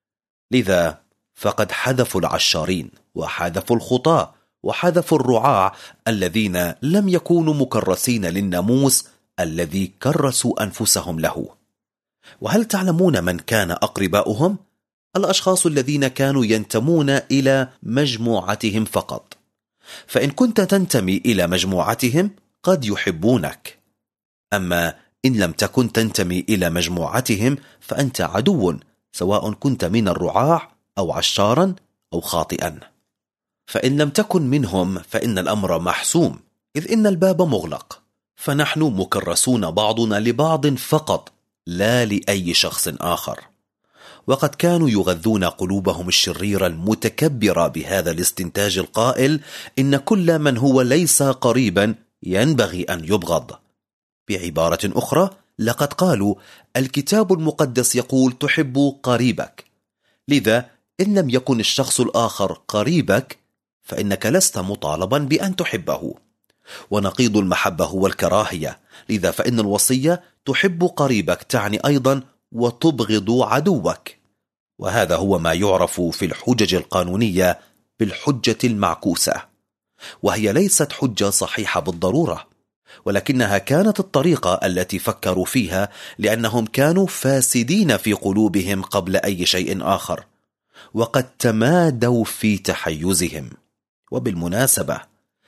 لذا فقد حذفوا العشارين وحذفوا الخطاة وحذفوا الرعاع الذين لم يكونوا مكرسين للناموس الذي كرسوا أنفسهم له. وهل تعلمون من كان أقرباؤهم؟ الأشخاص الذين كانوا ينتمون إلى مجموعتهم فقط. فإن كنت تنتمي إلى مجموعتهم قد يحبونك، أما إن لم تكن تنتمي إلى مجموعتهم فأنت عدو، سواء كنت من الرعاع أو عشارا أو خاطئا. فإن لم تكن منهم فإن الأمر محسوم، إذ إن الباب مغلق، فنحن مكرسون بعضنا لبعض فقط، لا لأي شخص آخر. وقد كانوا يغذون قلوبهم الشريرة المتكبرة بهذا الاستنتاج القائل إن كل من هو ليس قريبا ينبغي أن يبغض. بعبارة أخرى، لقد قالوا: الكتاب المقدس يقول تحب قريبك. لذا إن لم يكن الشخص الآخر قريبك فإنك لست مطالبا بأن تحبه. ونقيض المحبة هو الكراهية. لذا فإن الوصية تحب قريبك تعني أيضا وتبغض عدوك. وهذا هو ما يعرف في الحجج القانونية بالحجة المعكوسة، وهي ليست حجة صحيحة بالضرورة، ولكنها كانت الطريقة التي فكروا فيها، لأنهم كانوا فاسدين في قلوبهم قبل أي شيء آخر، وقد تمادوا في تحيزهم. وبالمناسبة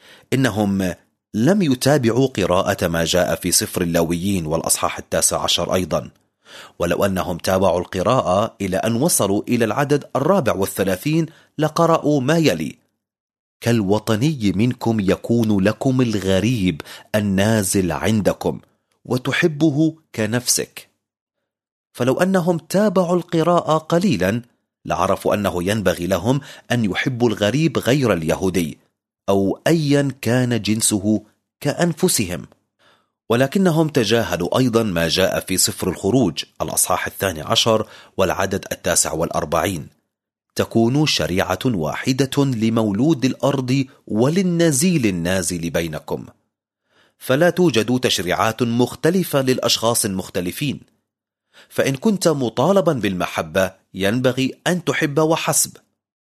إنهم لم يتابعوا قراءة ما جاء في سفر اللاويين والأصحاح التاسع عشر أيضا، ولو أنهم تابعوا القراءة إلى أن وصلوا إلى العدد الرابع والثلاثين لقرأوا ما يلي: كالوطني منكم يكون لكم الغريب النازل عندكم وتحبه كنفسك. فلو أنهم تابعوا القراءة قليلا لعرفوا أنه ينبغي لهم أن يحبوا الغريب غير اليهودي أو أيا كان جنسه كأنفسهم. ولكنهم تجاهلوا أيضا ما جاء في سفر الخروج الأصحاح الثاني عشر والعدد التاسع والأربعين: تكون شريعة واحدة لمولود الأرض وللنزيل النازل بينكم. فلا توجد تشريعات مختلفة للأشخاص المختلفين. فإن كنت مطالبا بالمحبة ينبغي أن تحب وحسب،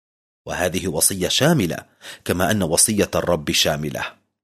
وهذه وصية شاملة كما أن وصية الرب شاملة.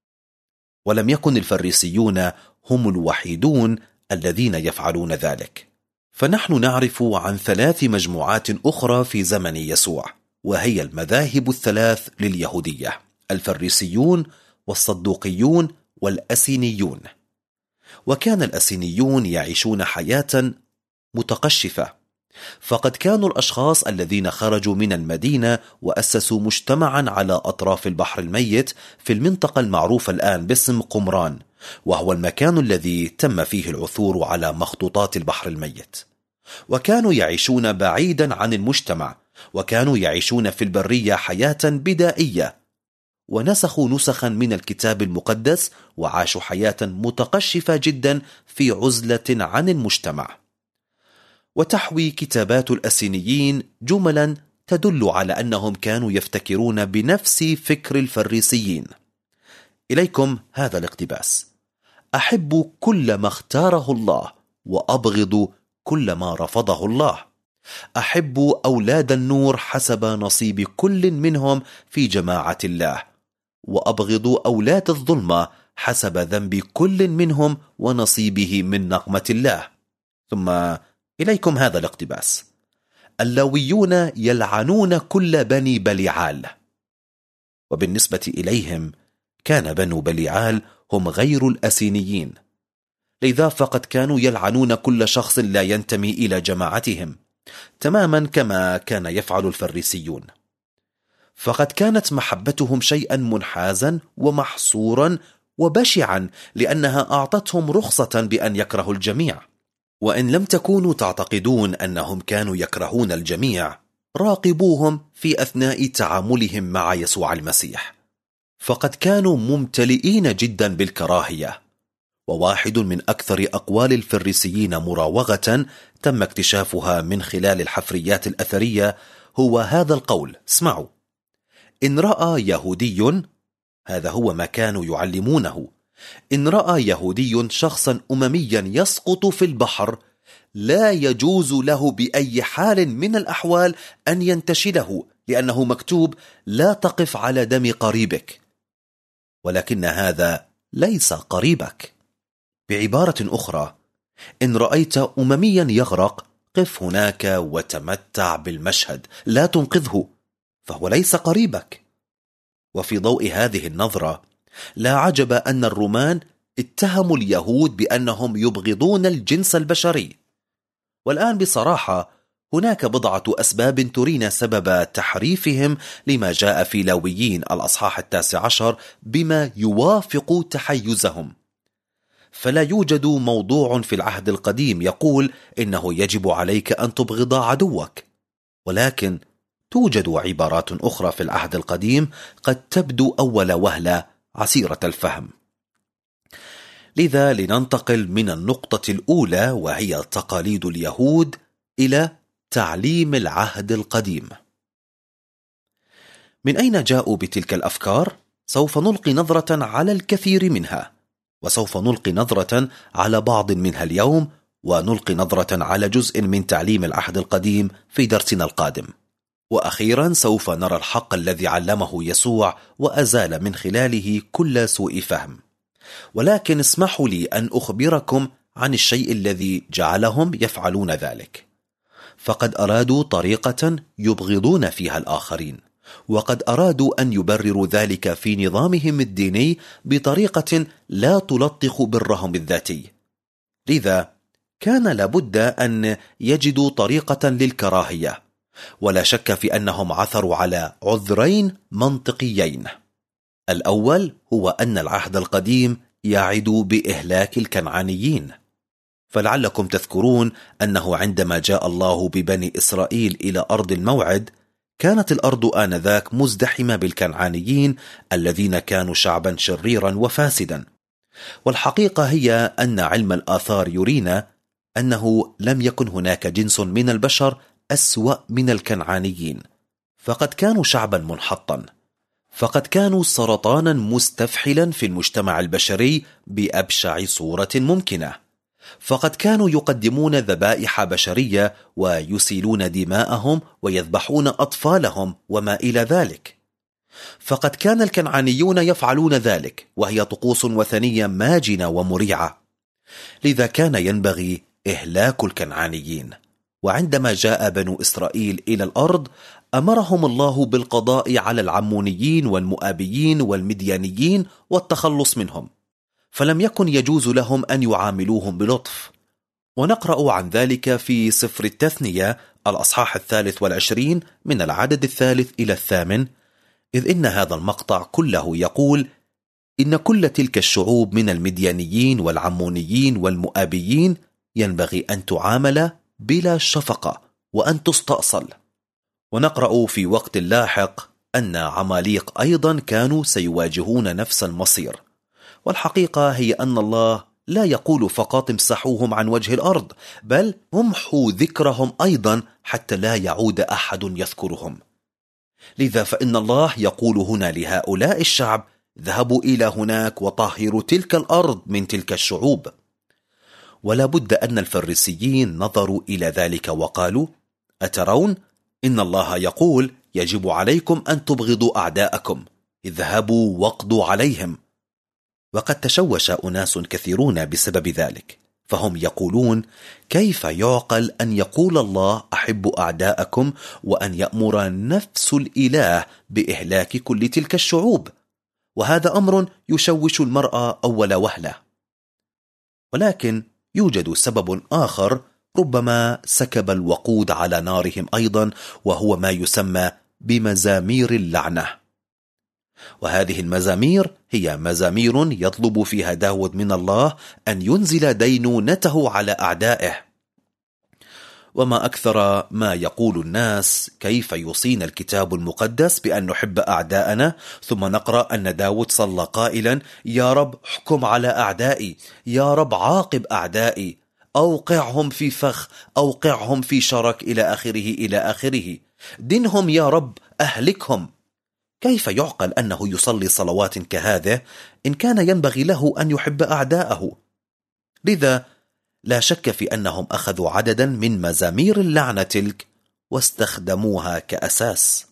ولم يكن الفريسيون هم الوحيدون الذين يفعلون ذلك، فنحن نعرف عن ثلاث مجموعات أخرى في زمن يسوع، وهي المذاهب الثلاث لليهودية: الفريسيون والصدوقيون والأسينيون. وكان الأسينيون يعيشون حياة متقشفة، فقد كانوا الأشخاص الذين خرجوا من المدينة وأسسوا مجتمعا على أطراف البحر الميت في المنطقة المعروفة الآن باسم قمران، وهو المكان الذي تم فيه العثور على مخطوطات البحر الميت. وكانوا يعيشون بعيدا عن المجتمع، وكانوا يعيشون في البرية حياة بدائية، ونسخوا نسخا من الكتاب المقدس وعاشوا حياة متقشفة جدا في عزلة عن المجتمع. وتحوي كتابات الأسينيين جملا تدل على أنهم كانوا يفتكرون بنفس فكر الفريسيين. إليكم هذا الاقتباس: أحب كل ما اختاره الله، وأبغض كل ما رفضه الله. أحب أولاد النور حسب نصيب كل منهم في جماعة الله، وأبغض أولاد الظلمة حسب ذنب كل منهم ونصيبه من نقمة الله. ثم إليكم هذا الاقتباس: اللاويون يلعنون كل بني بليعال. وبالنسبة إليهم كان بنو بليعال هم غير الأسينيين، لذا فقد كانوا يلعنون كل شخص لا ينتمي إلى جماعتهم، تماما كما كان يفعل الفريسيون. فقد كانت محبتهم شيئا منحازا ومحصورا وبشعا، لأنها أعطتهم رخصة بأن يكرهوا الجميع. وإن لم تكونوا تعتقدون أنهم كانوا يكرهون الجميع، راقبوهم في أثناء تعاملهم مع يسوع المسيح، فقد كانوا ممتلئين جدا بالكراهية. وواحد من أكثر أقوال الفريسيين مراوغة تم اكتشافها من خلال الحفريات الأثرية هو هذا القول. اسمعوا: إن رأى يهودي، هذا هو ما كانوا يعلمونه، إن رأى يهودي شخصا أمميا يسقط في البحر، لا يجوز له بأي حال من الأحوال أن ينتشله، لأنه مكتوب: لا تقف على دم قريبك. ولكن هذا ليس قريبك. بعبارة أخرى، إن رأيت أمميا يغرق، قف هناك وتمتع بالمشهد، لا تنقذه، فهو ليس قريبك. وفي ضوء هذه النظرة، لا عجب أن الرومان اتهموا اليهود بأنهم يبغضون الجنس البشري. والآن بصراحة هناك بضعة أسباب ترينا سبب تحريفهم لما جاء في لاويين الأصحاح التاسع عشر بما يوافق تحيزهم. فلا يوجد موضوع في العهد القديم يقول إنه يجب عليك أن تبغض عدوك، ولكن توجد عبارات أخرى في العهد القديم قد تبدو أول وهلة عسيرة الفهم. لذا لننتقل من النقطة الأولى وهي تقاليد اليهود إلى تعليم العهد القديم. من أين جاءوا بتلك الأفكار؟ سوف نلقي نظرة على الكثير منها، وسوف نلقي نظرة على بعض منها اليوم، ونلقي نظرة على جزء من تعليم العهد القديم في درسنا القادم. وأخيرا سوف نرى الحق الذي علمه يسوع وأزال من خلاله كل سوء فهم. ولكن اسمحوا لي أن أخبركم عن الشيء الذي جعلهم يفعلون ذلك. فقد أرادوا طريقة يبغضون فيها الآخرين، وقد أرادوا أن يبرروا ذلك في نظامهم الديني بطريقة لا تلطخ برهم الذاتي. لذا كان لابد أن يجدوا طريقة للكراهية، ولا شك في أنهم عثروا على عذرين منطقيين. الأول هو أن العهد القديم يعد بإهلاك الكنعانيين، فلعلكم تذكرون أنه عندما جاء الله ببني إسرائيل إلى أرض الموعد، كانت الأرض آنذاك مزدحمة بالكنعانيين الذين كانوا شعبا شريرا وفاسدا. والحقيقة هي أن علم الآثار يرينا أنه لم يكن هناك جنس من البشر أسوأ من الكنعانيين، فقد كانوا شعبا منحطا، فقد كانوا سرطانا مستفحلا في المجتمع البشري بأبشع صورة ممكنة، فقد كانوا يقدمون ذبائح بشرية ويسيلون دماءهم ويذبحون أطفالهم وما إلى ذلك. فقد كان الكنعانيون يفعلون ذلك، وهي طقوس وثنية ماجنة ومريعة. لذا كان ينبغي إهلاك الكنعانيين. وعندما جاء بنو إسرائيل إلى الأرض، أمرهم الله بالقضاء على العمونيين والمؤابيين والمديانيين والتخلص منهم، فلم يكن يجوز لهم أن يعاملوهم بلطف. ونقرأ عن ذلك في سفر التثنية الأصحاح الثالث والعشرين من العدد الثالث إلى الثامن، إذ إن هذا المقطع كله يقول: إن كل تلك الشعوب من المديانيين والعمونيين والمؤابيين ينبغي أن تعامل بلا شفقة وأن تستأصل. ونقرأ في وقت لاحق أن عماليق أيضا كانوا سيواجهون نفس المصير، والحقيقة هي أن الله لا يقول فقط امسحوهم عن وجه الأرض، بل امحوا ذكرهم أيضا حتى لا يعود أحد يذكرهم. لذا فإن الله يقول هنا لهؤلاء الشعب: ذهبوا إلى هناك وطهروا تلك الأرض من تلك الشعوب. ولا بد أن الفريسيين نظروا إلى ذلك وقالوا: أترون؟ إن الله يقول يجب عليكم أن تبغضوا أعداءكم، اذهبوا واقضوا عليهم. وقد تشوش أناس كثيرون بسبب ذلك، فهم يقولون: كيف يعقل أن يقول الله أحبوا أعداءكم وأن يأمر نفس الإله بإهلاك كل تلك الشعوب؟ وهذا أمر يشوش المرأة أول وهلة. ولكن يوجد سبب آخر ربما سكب الوقود على نارهم أيضا، وهو ما يسمى بمزامير اللعنة. وهذه المزامير هي مزامير يطلب فيها داود من الله أن ينزل دينونته على أعدائه. وما أكثر ما يقول الناس: كيف يوصينا الكتاب المقدس بأن نحب أعداءنا؟ ثم نقرأ أن داود صلى قائلا: يا رب احكم على أعدائي، يا رب عاقب أعدائي، أوقعهم في فخ، أوقعهم في شرك، إلى آخره إلى آخره، دنهم يا رب، أهلكهم. كيف يعقل أنه يصلي صلوات كهذه إن كان ينبغي له أن يحب أعداءه؟ لذا لا شك في أنهم أخذوا عددا من مزامير اللعنة تلك واستخدموها كأساس.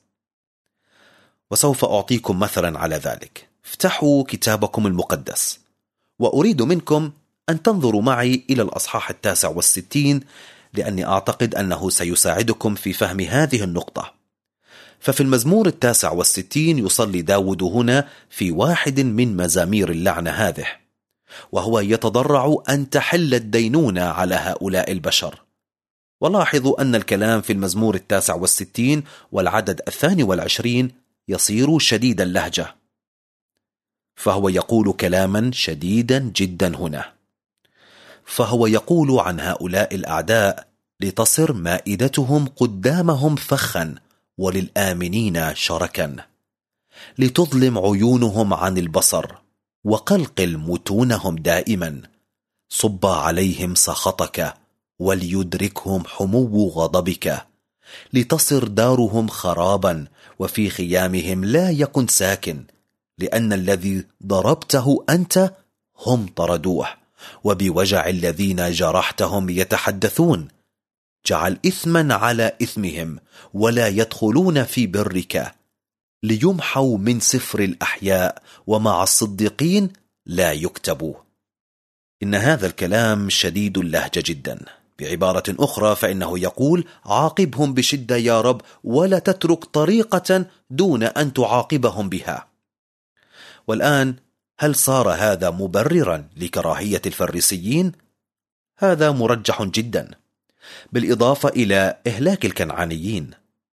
وسوف أعطيكم مثلا على ذلك. افتحوا كتابكم المقدس، وأريد منكم أن تنظروا معي إلى الأصحاح التاسع والستين، لأني أعتقد أنه سيساعدكم في فهم هذه النقطة. ففي المزمور التاسع والستين يصلي داود هنا في واحد من مزامير اللعنة هذه، وهو يتضرع أن تحل الدينونة على هؤلاء البشر. ولاحظوا أن الكلام في المزمور التاسع والستين والعدد الثاني والعشرين يصير شديد اللهجة، فهو يقول كلاما شديدا جدا هنا. فهو يقول عن هؤلاء الأعداء: لتصر مائدتهم قدامهم فخا وللآمنين شركا، لتظلم عيونهم عن البصر وقلقل متونهم دائما، صب عليهم سخطك وليدركهم حمو غضبك، لتصر دارهم خرابا وفي خيامهم لا يكن ساكن، لأن الذي ضربته أنت هم طردوه، وبوجع الذين جرحتهم يتحدثون. جعل إثما على إثمهم ولا يدخلون في برك، ليمحوا من سفر الأحياء ومع الصديقين لا يكتبوا. إن هذا الكلام شديد اللهجة جدا. بعبارة أخرى فإنه يقول: عاقبهم بشدة يا رب، ولا تترك طريقة دون أن تعاقبهم بها. والآن هل صار هذا مبررا لكراهية الفريسيين؟ هذا مرجح جدا، بالإضافة إلى إهلاك الكنعانيين.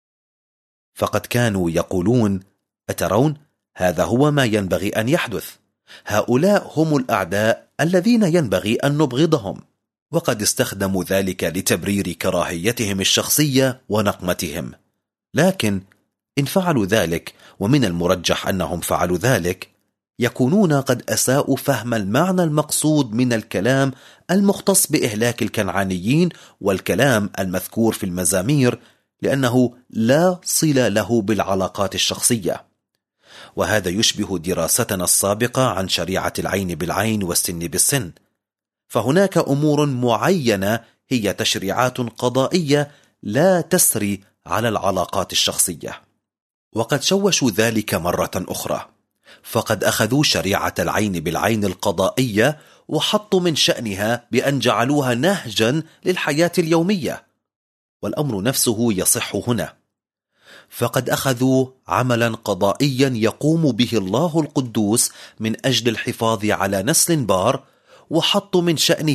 فقد كانوا يقولون: أترون؟ هذا هو ما ينبغي أن يحدث، هؤلاء هم الأعداء الذين ينبغي أن نبغضهم. وقد استخدموا ذلك لتبرير كراهيتهم الشخصية ونقمتهم. لكن إن فعلوا ذلك، ومن المرجح أنهم فعلوا ذلك، يكونون قد أساءوا فهم المعنى المقصود من الكلام المختص بإهلاك الكنعانيين والكلام المذكور في المزامير، لأنه لا صلة له بالعلاقات الشخصية. وهذا يشبه دراستنا السابقة عن شريعة العين بالعين والسن بالسن. فهناك أمور معينة هي تشريعات قضائية لا تسري على العلاقات الشخصية. وقد شوشوا ذلك مرة أخرى، فقد أخذوا شريعة العين بالعين القضائية وحطوا من شأنها بأن جعلوها نهجا للحياة اليومية. والأمر نفسه يصح هنا، فقد أخذوا عملا قضائيا يقوم به الله القدوس من أجل الحفاظ على نسل بار، وحطوا من شأنه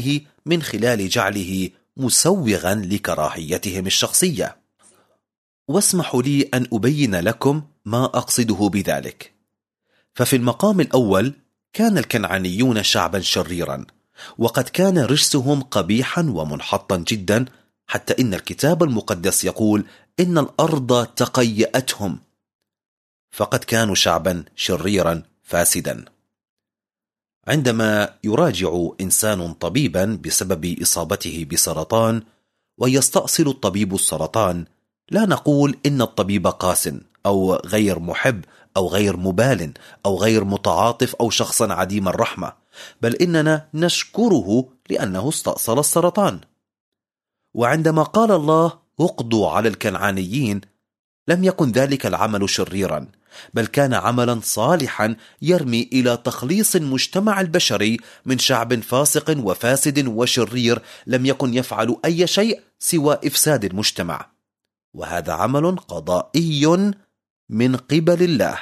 من خلال جعله مسوغا لكراهيتهم الشخصية. واسمحوا لي أن أبين لكم ما أقصده بذلك. ففي المقام الأول كان الكنعانيون شعبا شريرا، وقد كان رجسهم قبيحا ومنحطا جدا، حتى إن الكتاب المقدس يقول إن الأرض تقيأتهم، فقد كانوا شعبا شريرا فاسدا. عندما يراجع إنسان طبيبا بسبب إصابته بسرطان ويستأصل الطبيب السرطان، لا نقول إن الطبيب قاس أو غير محب أو غير مبال أو غير متعاطف أو شخصا عديم الرحمة، بل إننا نشكره لأنه استأصل السرطان. وعندما قال الله اقضوا على الكنعانيين، لم يكن ذلك العمل شريرا، بل كان عملا صالحا يرمي إلى تخليص المجتمع البشري من شعب فاسق وفاسد وشرير لم يكن يفعل أي شيء سوى إفساد المجتمع، وهذا عمل قضائي من قبل الله.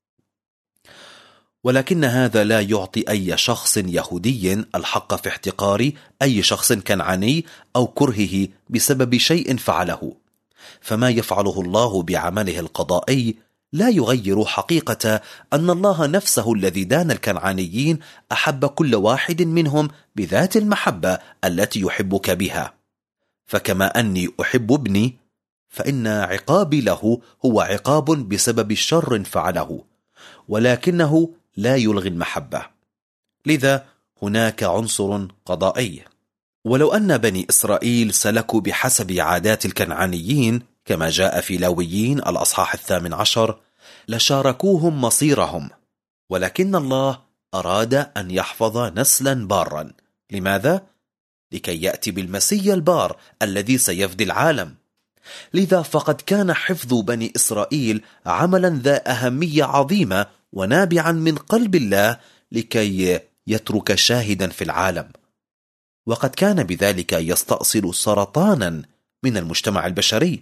ولكن هذا لا يعطي أي شخص يهودي الحق في احتقار أي شخص كنعاني أو كرهه بسبب شيء فعله، فما يفعله الله بعمله القضائي لا يغير حقيقة أن الله نفسه الذي دان الكنعانيين أحب كل واحد منهم بذات المحبة التي يحبك بها. فكما أني أحب ابني، فإن عقابي له هو عقاب بسبب الشر فعله، ولكنه لا يلغي المحبة. لذا هناك عنصر قضائي. ولو أن بني إسرائيل سلكوا بحسب عادات الكنعانيين كما جاء في لاويين الأصحاح الثامن عشر، لشاركوهم مصيرهم، ولكن الله أراد أن يحفظ نسلا بارا. لماذا؟ لكي يأتي بالمسيا البار الذي سيفدي العالم. لذا فقد كان حفظ بني إسرائيل عملا ذا أهمية عظيمة ونابعا من قلب الله لكي يترك شاهدا في العالم، وقد كان بذلك يستأصل سرطانا من المجتمع البشري.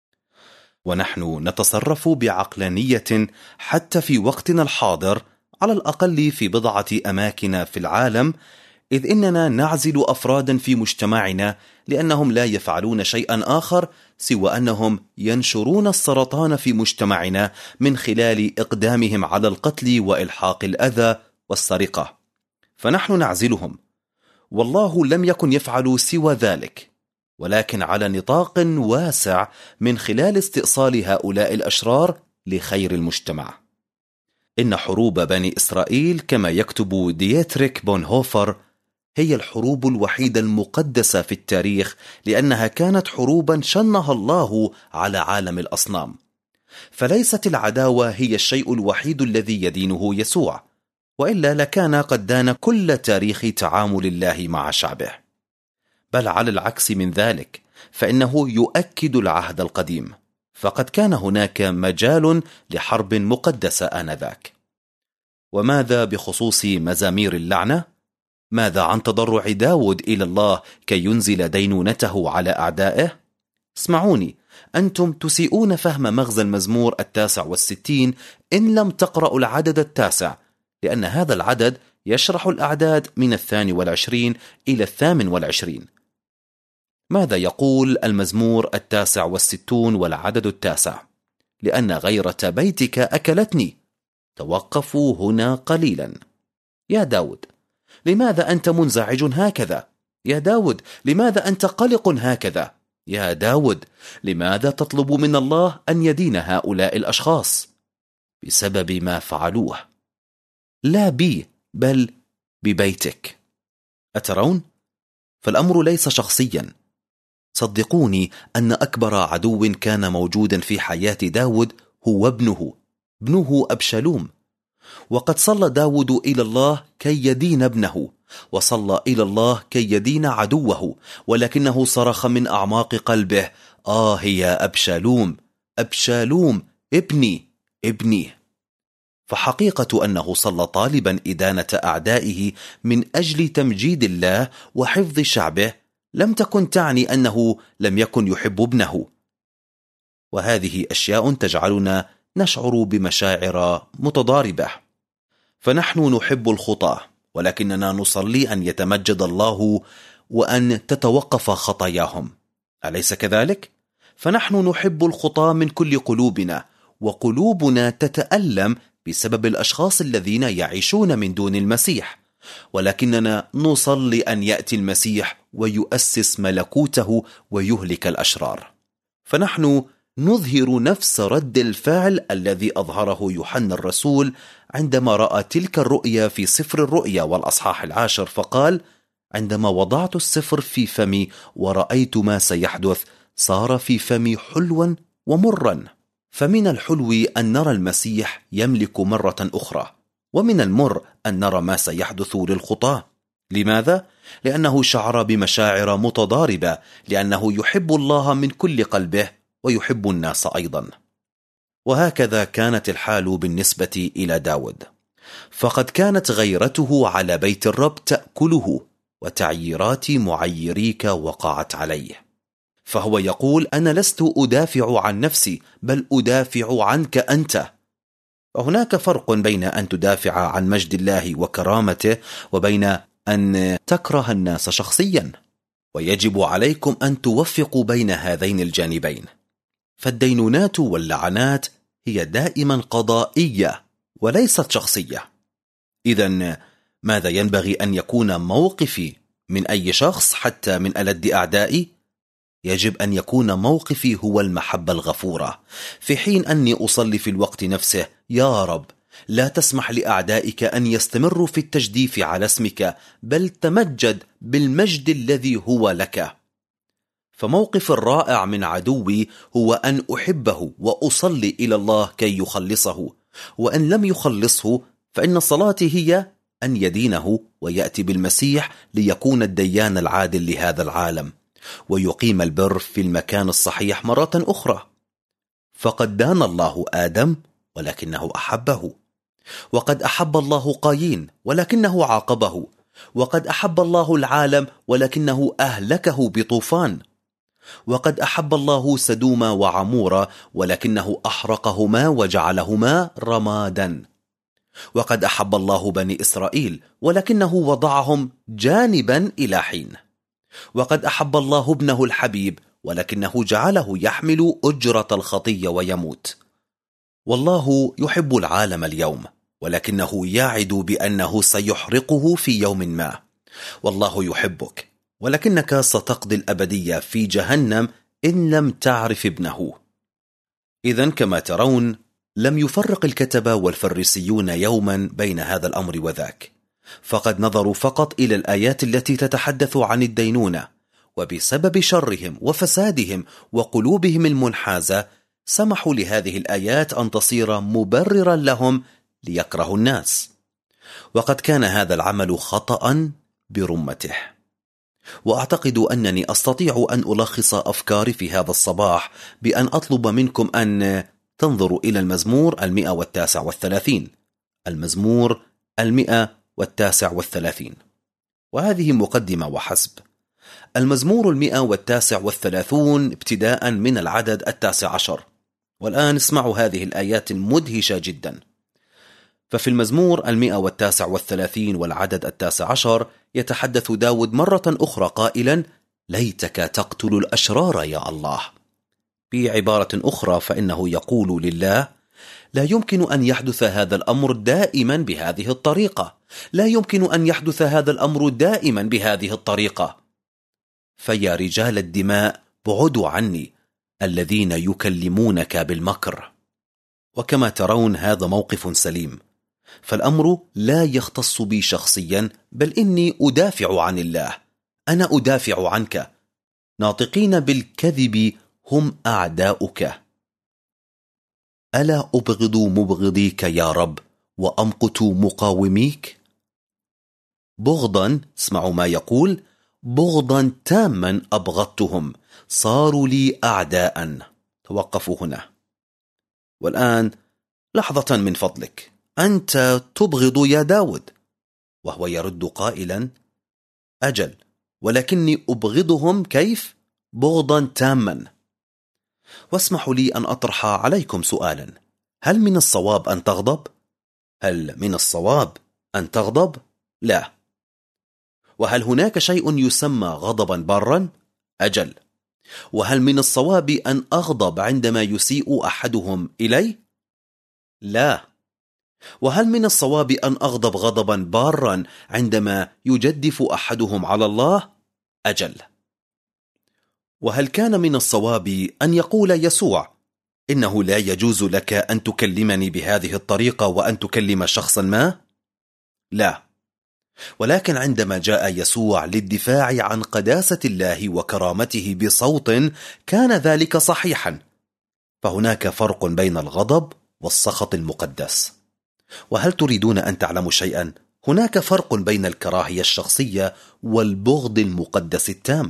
ونحن نتصرف بعقلانية حتى في وقتنا الحاضر، على الأقل في بضعة أماكن في العالم، إذ إننا نعزل أفرادا في مجتمعنا لأنهم لا يفعلون شيئا آخر سوى أنهم ينشرون السرطان في مجتمعنا من خلال إقدامهم على القتل وإلحاق الأذى والسرقة، فنحن نعزلهم. والله لم يكن يفعل سوى ذلك، ولكن على نطاق واسع من خلال استئصال هؤلاء الأشرار لخير المجتمع. إن حروب بني إسرائيل كما يكتب ديتريك بونهوفر هي الحروب الوحيدة المقدسة في التاريخ، لأنها كانت حروبا شنها الله على عالم الأصنام. فليست العداوة هي الشيء الوحيد الذي يدينه يسوع، وإلا لكان قد دان كل تاريخ تعامل الله مع شعبه، بل على العكس من ذلك، فإنه يؤكد العهد القديم، فقد كان هناك مجال لحرب مقدسة آنذاك. وماذا بخصوص مزامير اللعنة؟ ماذا عن تضرع داود إلى الله كي ينزل دينونته على أعدائه؟ اسمعوني، أنتم تسيئون فهم مغزى المزمور التاسع والستين إن لم تقرأوا العدد التاسع، لأن هذا العدد يشرح الأعداد من الثاني والعشرين إلى الثامن والعشرين. ماذا يقول المزمور التاسع والستون والعدد التاسع؟ لأن غيرة بيتك أكلتني. توقفوا هنا قليلا. يا داود، لماذا أنت منزعج هكذا؟ يا داود، لماذا أنت قلق هكذا؟ يا داود، لماذا تطلب من الله أن يدين هؤلاء الأشخاص؟ بسبب ما فعلوه، لا بي بل ببيتك. أترون؟ فالأمر ليس شخصيا. صدقوني أن أكبر عدو كان موجودا في حياة داود هو ابنه ابنه أبشالوم. وقد صلى داود إلى الله كي يدين ابنه، وصلى إلى الله كي يدين عدوه، ولكنه صرخ من أعماق قلبه: آه يا أبشالوم، أبشالوم، ابني ابني. فحقيقة أنه صلى طالبا إدانة أعدائه من أجل تمجيد الله وحفظ شعبه لم تكن تعني أنه لم يكن يحب ابنه. وهذه أشياء تجعلنا نشعر بمشاعر متضاربة. فنحن نحب الخطاة، ولكننا نصلي أن يتمجد الله وأن تتوقف خطاياهم، أليس كذلك؟ فنحن نحب الخطاة من كل قلوبنا، وقلوبنا تتألم بسبب الأشخاص الذين يعيشون من دون المسيح، ولكننا نصلي أن يأتي المسيح ويؤسس ملكوته ويهلك الأشرار. فنحن نظهر نفس رد الفعل الذي أظهره يوحنا الرسول عندما رأى تلك الرؤيا في سفر الرؤيا والأصحاح العاشر، فقال: عندما وضعت السفر في فمي ورأيت ما سيحدث، صار في فمي حلوا ومرا. فمن الحلو أن نرى المسيح يملك مرة أخرى، ومن المر أن نرى ما سيحدث للخطاة. لماذا؟ لأنه شعر بمشاعر متضاربة، لأنه يحب الله من كل قلبه ويحب الناس أيضا. وهكذا كانت الحال بالنسبة إلى داود، فقد كانت غيرته على بيت الرب تأكله، وتعييرات معيريك وقعت عليه. فهو يقول: أنا لست أدافع عن نفسي، بل أدافع عنك أنت. وهناك فرق بين أن تدافع عن مجد الله وكرامته وبين أن تكره الناس شخصيا، ويجب عليكم أن توفقوا بين هذين الجانبين. فالدينونات واللعنات هي دائما قضائية وليست شخصية. إذن ماذا ينبغي أن يكون موقفي من أي شخص حتى من ألد أعدائي؟ يجب أن يكون موقفي هو المحبة الغفورة، في حين أني أصلي في الوقت نفسه: يا رب، لا تسمح لأعدائك أن يستمروا في التجديف على اسمك، بل تمجد بالمجد الذي هو لك. فموقف الرائع من عدوي هو أن أحبه وأصلي إلى الله كي يخلصه، وأن لم يخلصه فإن صلاتي هي أن يدينه ويأتي بالمسيح ليكون الديان العادل لهذا العالم، ويقيم البر في المكان الصحيح مرة أخرى. فقد دان الله آدم ولكنه أحبه، وقد أحب الله قايين ولكنه عاقبه، وقد أحب الله العالم ولكنه أهلكه بطوفان، وقد أحب الله سدوم وعمورة ولكنه أحرقهما وجعلهما رمادا، وقد أحب الله بني إسرائيل ولكنه وضعهم جانبا إلى حين، وقد أحب الله ابنه الحبيب ولكنه جعله يحمل أجرة الخطية ويموت. والله يحب العالم اليوم ولكنه يعد بأنه سيحرقه في يوم ما. والله يحبك ولكنك ستقضي الأبدية في جهنم إن لم تعرف ابنه. إذن كما ترون لم يفرق الكتبة والفريسيون يوما بين هذا الأمر وذاك، فقد نظروا فقط إلى الآيات التي تتحدث عن الدينونة، وبسبب شرهم وفسادهم وقلوبهم المنحازة سمحوا لهذه الآيات أن تصير مبررا لهم ليكرهوا الناس. وقد كان هذا العمل خطأ برمته. وأعتقد أنني أستطيع أن ألخص أفكاري في هذا الصباح بأن أطلب منكم أن تنظروا إلى المزمور المئة والتاسع والثلاثين المزمور المئة والتاسع والثلاثين، وهذه مقدمة وحسب. المزمور المئة والتاسع والثلاثون ابتداء من العدد التاسع عشر. والآن اسمعوا هذه الآيات المدهشة جدا. ففي المزمور المئة والتاسع والثلاثين والعدد التاسع عشر يتحدث داود مرة أخرى قائلا: ليتك تقتل الأشرار يا الله. بعبارة أخرى فإنه يقول لله: لا يمكن أن يحدث هذا الأمر دائما بهذه الطريقة، لا يمكن أن يحدث هذا الأمر دائما بهذه الطريقة. فيا رجال الدماء بعدوا عني الذين يكلمونك بالمكر. وكما ترون هذا موقف سليم، فالأمر لا يختص بي شخصيا، بل إني أدافع عن الله. أنا أدافع عنك. ناطقين بالكذب هم أعداؤك. ألا أبغض مبغضيك يا رب وأمقت مقاوميك؟ بغضا، اسمعوا ما يقول: بغضا تاما أبغضتهم، صاروا لي أعداء. توقفوا هنا. والآن لحظة من فضلك، أنت تبغض يا داود. وهو يرد قائلا: أجل، ولكني أبغضهم كيف؟ بغضا تاما. واسمحوا لي أن أطرح عليكم سؤالا: هل من الصواب أن تغضب؟ هل من الصواب أن تغضب؟ لا. وهل هناك شيء يسمى غضبا بارا؟ أجل. وهل من الصواب أن أغضب عندما يسيء أحدهم إلي؟ لا. وهل من الصواب أن أغضب غضبا بارا عندما يجدف أحدهم على الله؟ أجل. وهل كان من الصواب أن يقول يسوع إنه لا يجوز لك أن تكلمني بهذه الطريقة وأن تكلم شخصا ما؟ لا. ولكن عندما جاء يسوع للدفاع عن قداسة الله وكرامته بصوت كان ذلك صحيحا. فهناك فرق بين الغضب والسخط المقدس. وهل تريدون أن تعلموا شيئا؟ هناك فرق بين الكراهية الشخصية والبغض المقدس التام.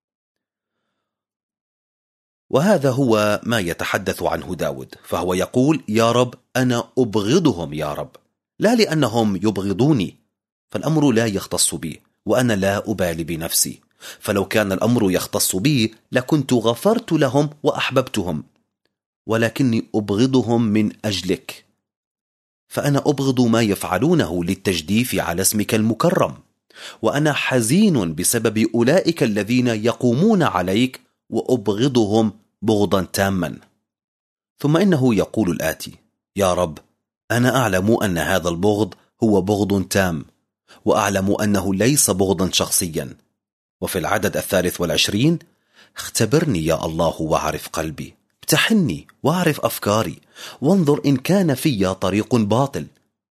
وهذا هو ما يتحدث عنه داود، فهو يقول: يا رب أنا أبغضهم يا رب، لا لأنهم يبغضوني، فالأمر لا يختص بي وأنا لا أبالي بنفسي، فلو كان الأمر يختص بي لكنت غفرت لهم وأحببتهم، ولكني أبغضهم من أجلك، فأنا أبغض ما يفعلونه للتجديف على اسمك المكرم، وأنا حزين بسبب أولئك الذين يقومون عليك وأبغضهم بغضا تاما. ثم إنه يقول الآتي: يا رب أنا أعلم أن هذا البغض هو بغض تام، وأعلم أنه ليس بغضا شخصيا. وفي العدد الثالث والعشرين: اختبرني يا الله واعرف قلبي، امتحني واعرف أفكاري، وانظر إن كان في طريق باطل.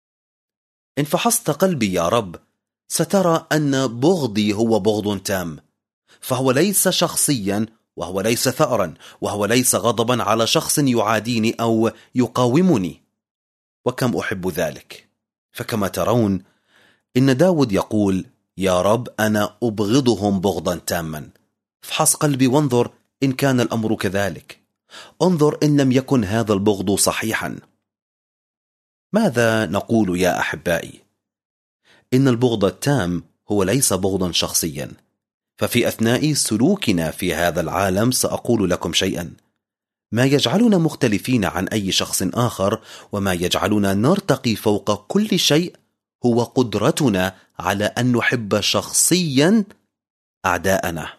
إن فحصت قلبي يا رب سترى أن بغضي هو بغض تام، فهو ليس شخصيا، وهو ليس ثأرا، وهو ليس غضبا على شخص يعاديني أو يقاومني، وكم أحب ذلك. فكما ترون إن داود يقول: يا رب أنا أبغضهم بغضا تاما. افحص قلبي وانظر إن كان الأمر كذلك، انظر إن لم يكن هذا البغض صحيحا. ماذا نقول يا أحبائي؟ إن البغض التام هو ليس بغضا شخصيا. ففي أثناء سلوكنا في هذا العالم سأقول لكم شيئا: ما يجعلنا مختلفين عن أي شخص آخر، وما يجعلنا نرتقي فوق كل شيء، هو قدرتنا على أن نحب شخصيا أعداءنا.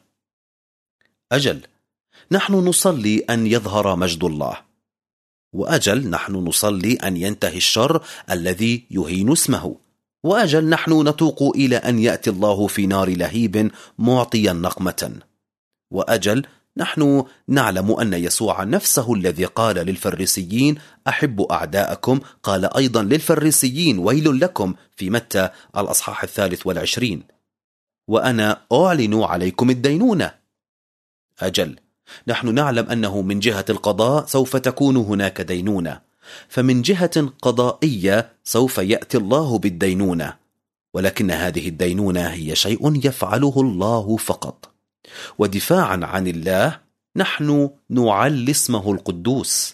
أجل، نحن نصلي أن يظهر مجد الله، وأجل نحن نصلي أن ينتهي الشر الذي يهين اسمه، وأجل نحن نتوق إلى أن يأتي الله في نار لهيب معطيا نقمة، وأجل نحن نعلم أن يسوع نفسه الذي قال للفريسيين: أحبوا أعداءكم، قال أيضا للفريسيين: ويل لكم، في متى الأصحاح الثالث والعشرين: وأنا أعلن عليكم الدينونة. أجل، نحن نعلم أنه من جهة القضاء سوف تكون هناك دينونة، فمن جهة قضائية سوف يأتي الله بالدينونة، ولكن هذه الدينونة هي شيء يفعله الله فقط. ودفاعا عن الله نحن نعلي اسمه القدوس.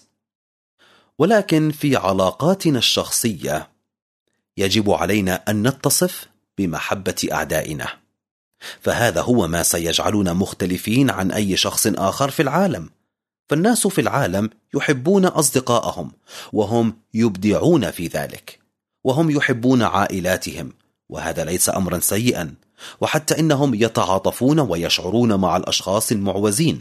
ولكن في علاقاتنا الشخصية يجب علينا أن نتصف بمحبة أعدائنا، فهذا هو ما سيجعلنا مختلفين عن أي شخص آخر في العالم. فالناس في العالم يحبون أصدقائهم، وهم يبدعون في ذلك، وهم يحبون عائلاتهم، وهذا ليس أمرا سيئا، وحتى إنهم يتعاطفون ويشعرون مع الأشخاص المعوزين.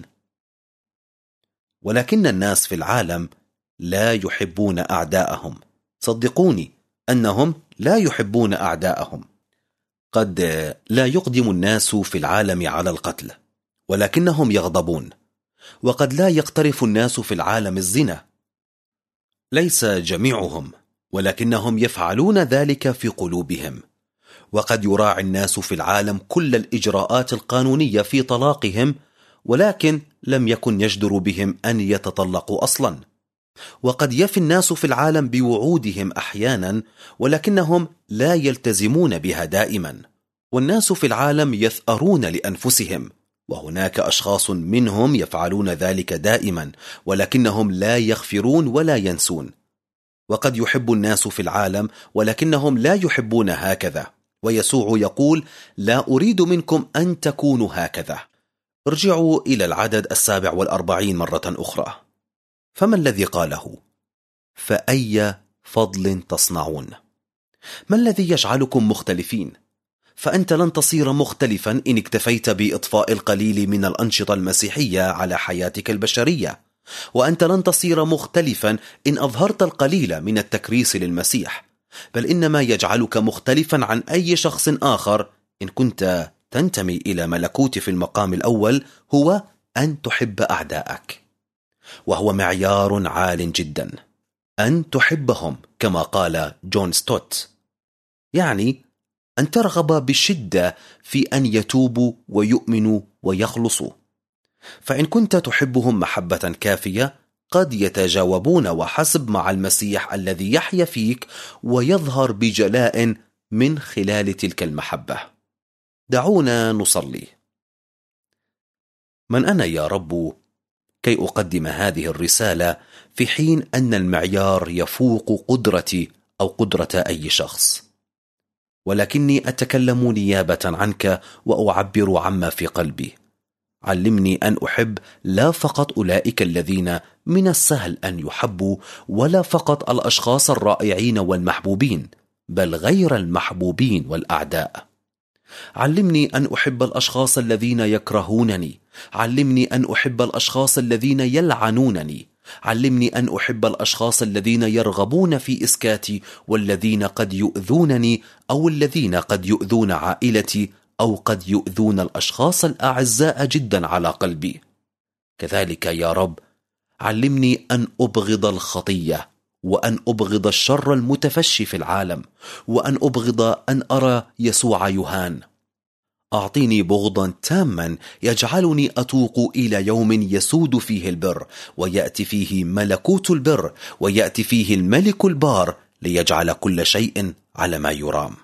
ولكن الناس في العالم لا يحبون أعداءهم. صدقوني أنهم لا يحبون أعداءهم. قد لا يقدم الناس في العالم على القتل، ولكنهم يغضبون. وقد لا يقترف الناس في العالم الزنا، ليس جميعهم، ولكنهم يفعلون ذلك في قلوبهم. وقد يراعي الناس في العالم كل الإجراءات القانونية في طلاقهم، ولكن لم يكن يجدر بهم أن يتطلقوا أصلا. وقد يفي الناس في العالم بوعودهم أحيانا، ولكنهم لا يلتزمون بها دائما. والناس في العالم يثأرون لأنفسهم، وهناك أشخاص منهم يفعلون ذلك دائما، ولكنهم لا يغفرون ولا ينسون. وقد يحب الناس في العالم، ولكنهم لا يحبون هكذا. ويسوع يقول: لا أريد منكم أن تكونوا هكذا. ارجعوا إلى العدد السابع والأربعين مرة أخرى. فما الذي قاله؟ فأي فضل تصنعون؟ ما الذي يجعلكم مختلفين؟ فأنت لن تصير مختلفا إن اكتفيت بإضفاء القليل من الأنشطة المسيحية على حياتك البشرية، وأنت لن تصير مختلفا إن أظهرت القليل من التكريس للمسيح، بل إنما يجعلك مختلفا عن أي شخص آخر إن كنت تنتمي إلى ملكوت في المقام الأول هو أن تحب أعداءك، وهو معيار عال جدا، أن تحبهم كما قال جون ستوت، يعني أن ترغب بشدة في أن يتوبوا ويؤمنوا ويخلصوا. فإن كنت تحبهم محبة كافية قد يتجاوبون وحسب مع المسيح الذي يحيا فيك ويظهر بجلاء من خلال تلك المحبة. دعونا نصلي. من أنا يا رب كي أقدم هذه الرسالة في حين أن المعيار يفوق قدرتي أو قدرة أي شخص، ولكني أتكلم نيابة عنك وأعبر عما في قلبي. علمني أن أحب لا فقط أولئك الذين من السهل أن يحبوا، ولا فقط الأشخاص الرائعين والمحبوبين، بل غير المحبوبين والأعداء. علمني أن أحب الأشخاص الذين يكرهونني، علمني أن أحب الأشخاص الذين يلعنونني، علمني أن أحب الأشخاص الذين يرغبون في إسكاتي والذين قد يؤذونني أو الذين قد يؤذون عائلتي أو قد يؤذون الأشخاص الأعزاء جدا على قلبي. كذلك يا رب علمني أن أبغض الخطية، وأن أبغض الشر المتفشي في العالم، وأن أبغض أن أرى يسوع يهان. أعطيني بغضا تاما يجعلني أتوق إلى يوم يسود فيه البر، ويأتي فيه ملكوت البر، ويأتي فيه الملك البار ليجعل كل شيء على ما يرام.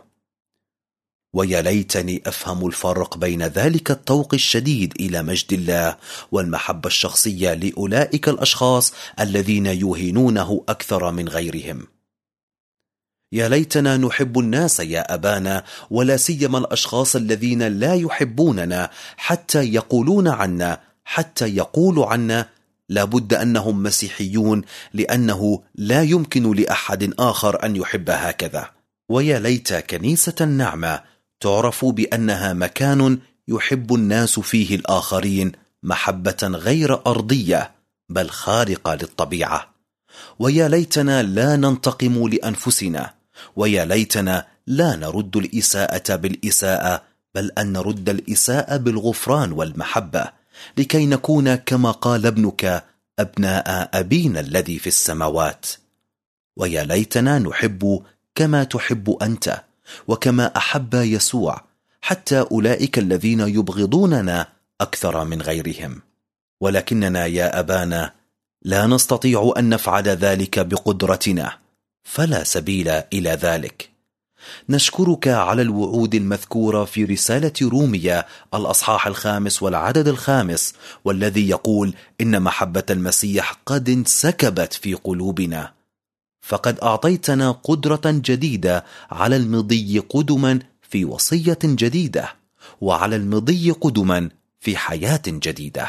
ويا ليتني أفهم الفرق بين ذلك الطوق الشديد إلى مجد الله والمحبة الشخصية لأولئك الأشخاص الذين يهينونه أكثر من غيرهم. يا ليتنا نحب الناس يا أبانا، ولا سيما الأشخاص الذين لا يحبوننا حتى يقولون عنا حتى يقولوا عنا لابد أنهم مسيحيون، لأنه لا يمكن لأحد آخر أن يحب هكذا. ويا ليت كنيسة النعمة تعرف بأنها مكان يحب الناس فيه الآخرين محبة غير أرضية بل خارقة للطبيعة. ويا ليتنا لا ننتقم لأنفسنا، ويا ليتنا لا نرد الإساءة بالإساءة، بل أن نرد الإساءة بالغفران والمحبة، لكي نكون كما قال ابنك أبناء أبينا الذي في السماوات. ويا ليتنا نحب كما تحب أنت، وكما أحب يسوع، حتى أولئك الذين يبغضوننا أكثر من غيرهم. ولكننا يا أبانا لا نستطيع أن نفعل ذلك بقدرتنا، فلا سبيل إلى ذلك. نشكرك على الوعود المذكورة في رسالة روميا الأصحاح الخامس والعدد الخامس، والذي يقول إن محبة المسيح قد انسكبت في قلوبنا، فقد أعطيتنا قدرة جديدة على المضي قدما في وصية جديدة، وعلى المضي قدما في حياة جديدة.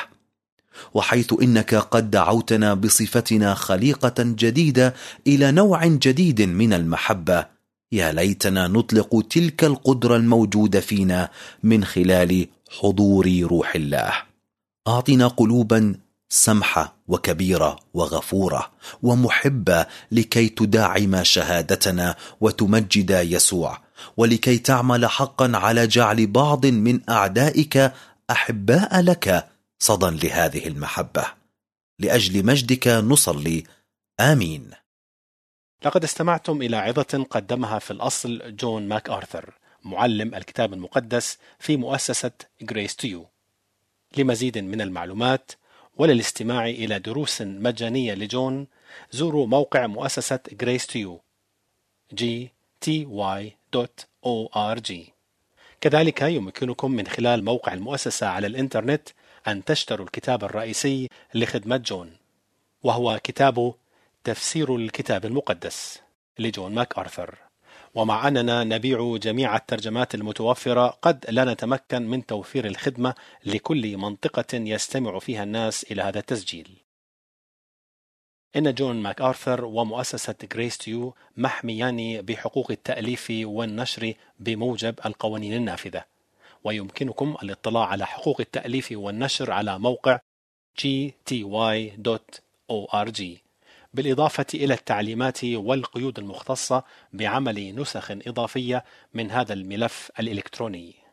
وحيث إنك قد دعوتنا بصفتنا خليقة جديدة إلى نوع جديد من المحبة، يا ليتنا نطلق تلك القدرة الموجودة فينا من خلال حضور روح الله. أعطنا قلوبا سمحة وكبيرة وغفورة ومحبة لكي تداعم شهادتنا وتمجد يسوع، ولكي تعمل حقا على جعل بعض من أعدائك أحباء لك صدى لهذه المحبة. لأجل مجدك نصلي، آمين. لقد استمعتم إلى عظة قدمها في الأصل جون ماك آرثر، معلم الكتاب المقدس في مؤسسة Grace to You. لمزيد من المعلومات وللاستماع إلى دروس مجانية لجون زوروا موقع مؤسسة Grace to You جي تي واي دوت أو آر جي. كذلك يمكنكم من خلال موقع المؤسسة على الإنترنت أن تشتروا الكتاب الرئيسي لخدمة جون، وهو كتاب تفسير الكتاب المقدس لجون ماك آرثر. ومع أننا نبيع جميع الترجمات المتوفرة، قد لا نتمكن من توفير الخدمة لكل منطقة يستمع فيها الناس إلى هذا التسجيل. إن جون ماك آرثر ومؤسسة جريس تيو محميان بحقوق التأليف والنشر بموجب القوانين النافذة، ويمكنكم الاطلاع على حقوق التأليف والنشر على موقع جي تي واي دوت أو آر جي، بالإضافة إلى التعليمات والقيود المختصة بعمل نسخ إضافية من هذا الملف الإلكتروني.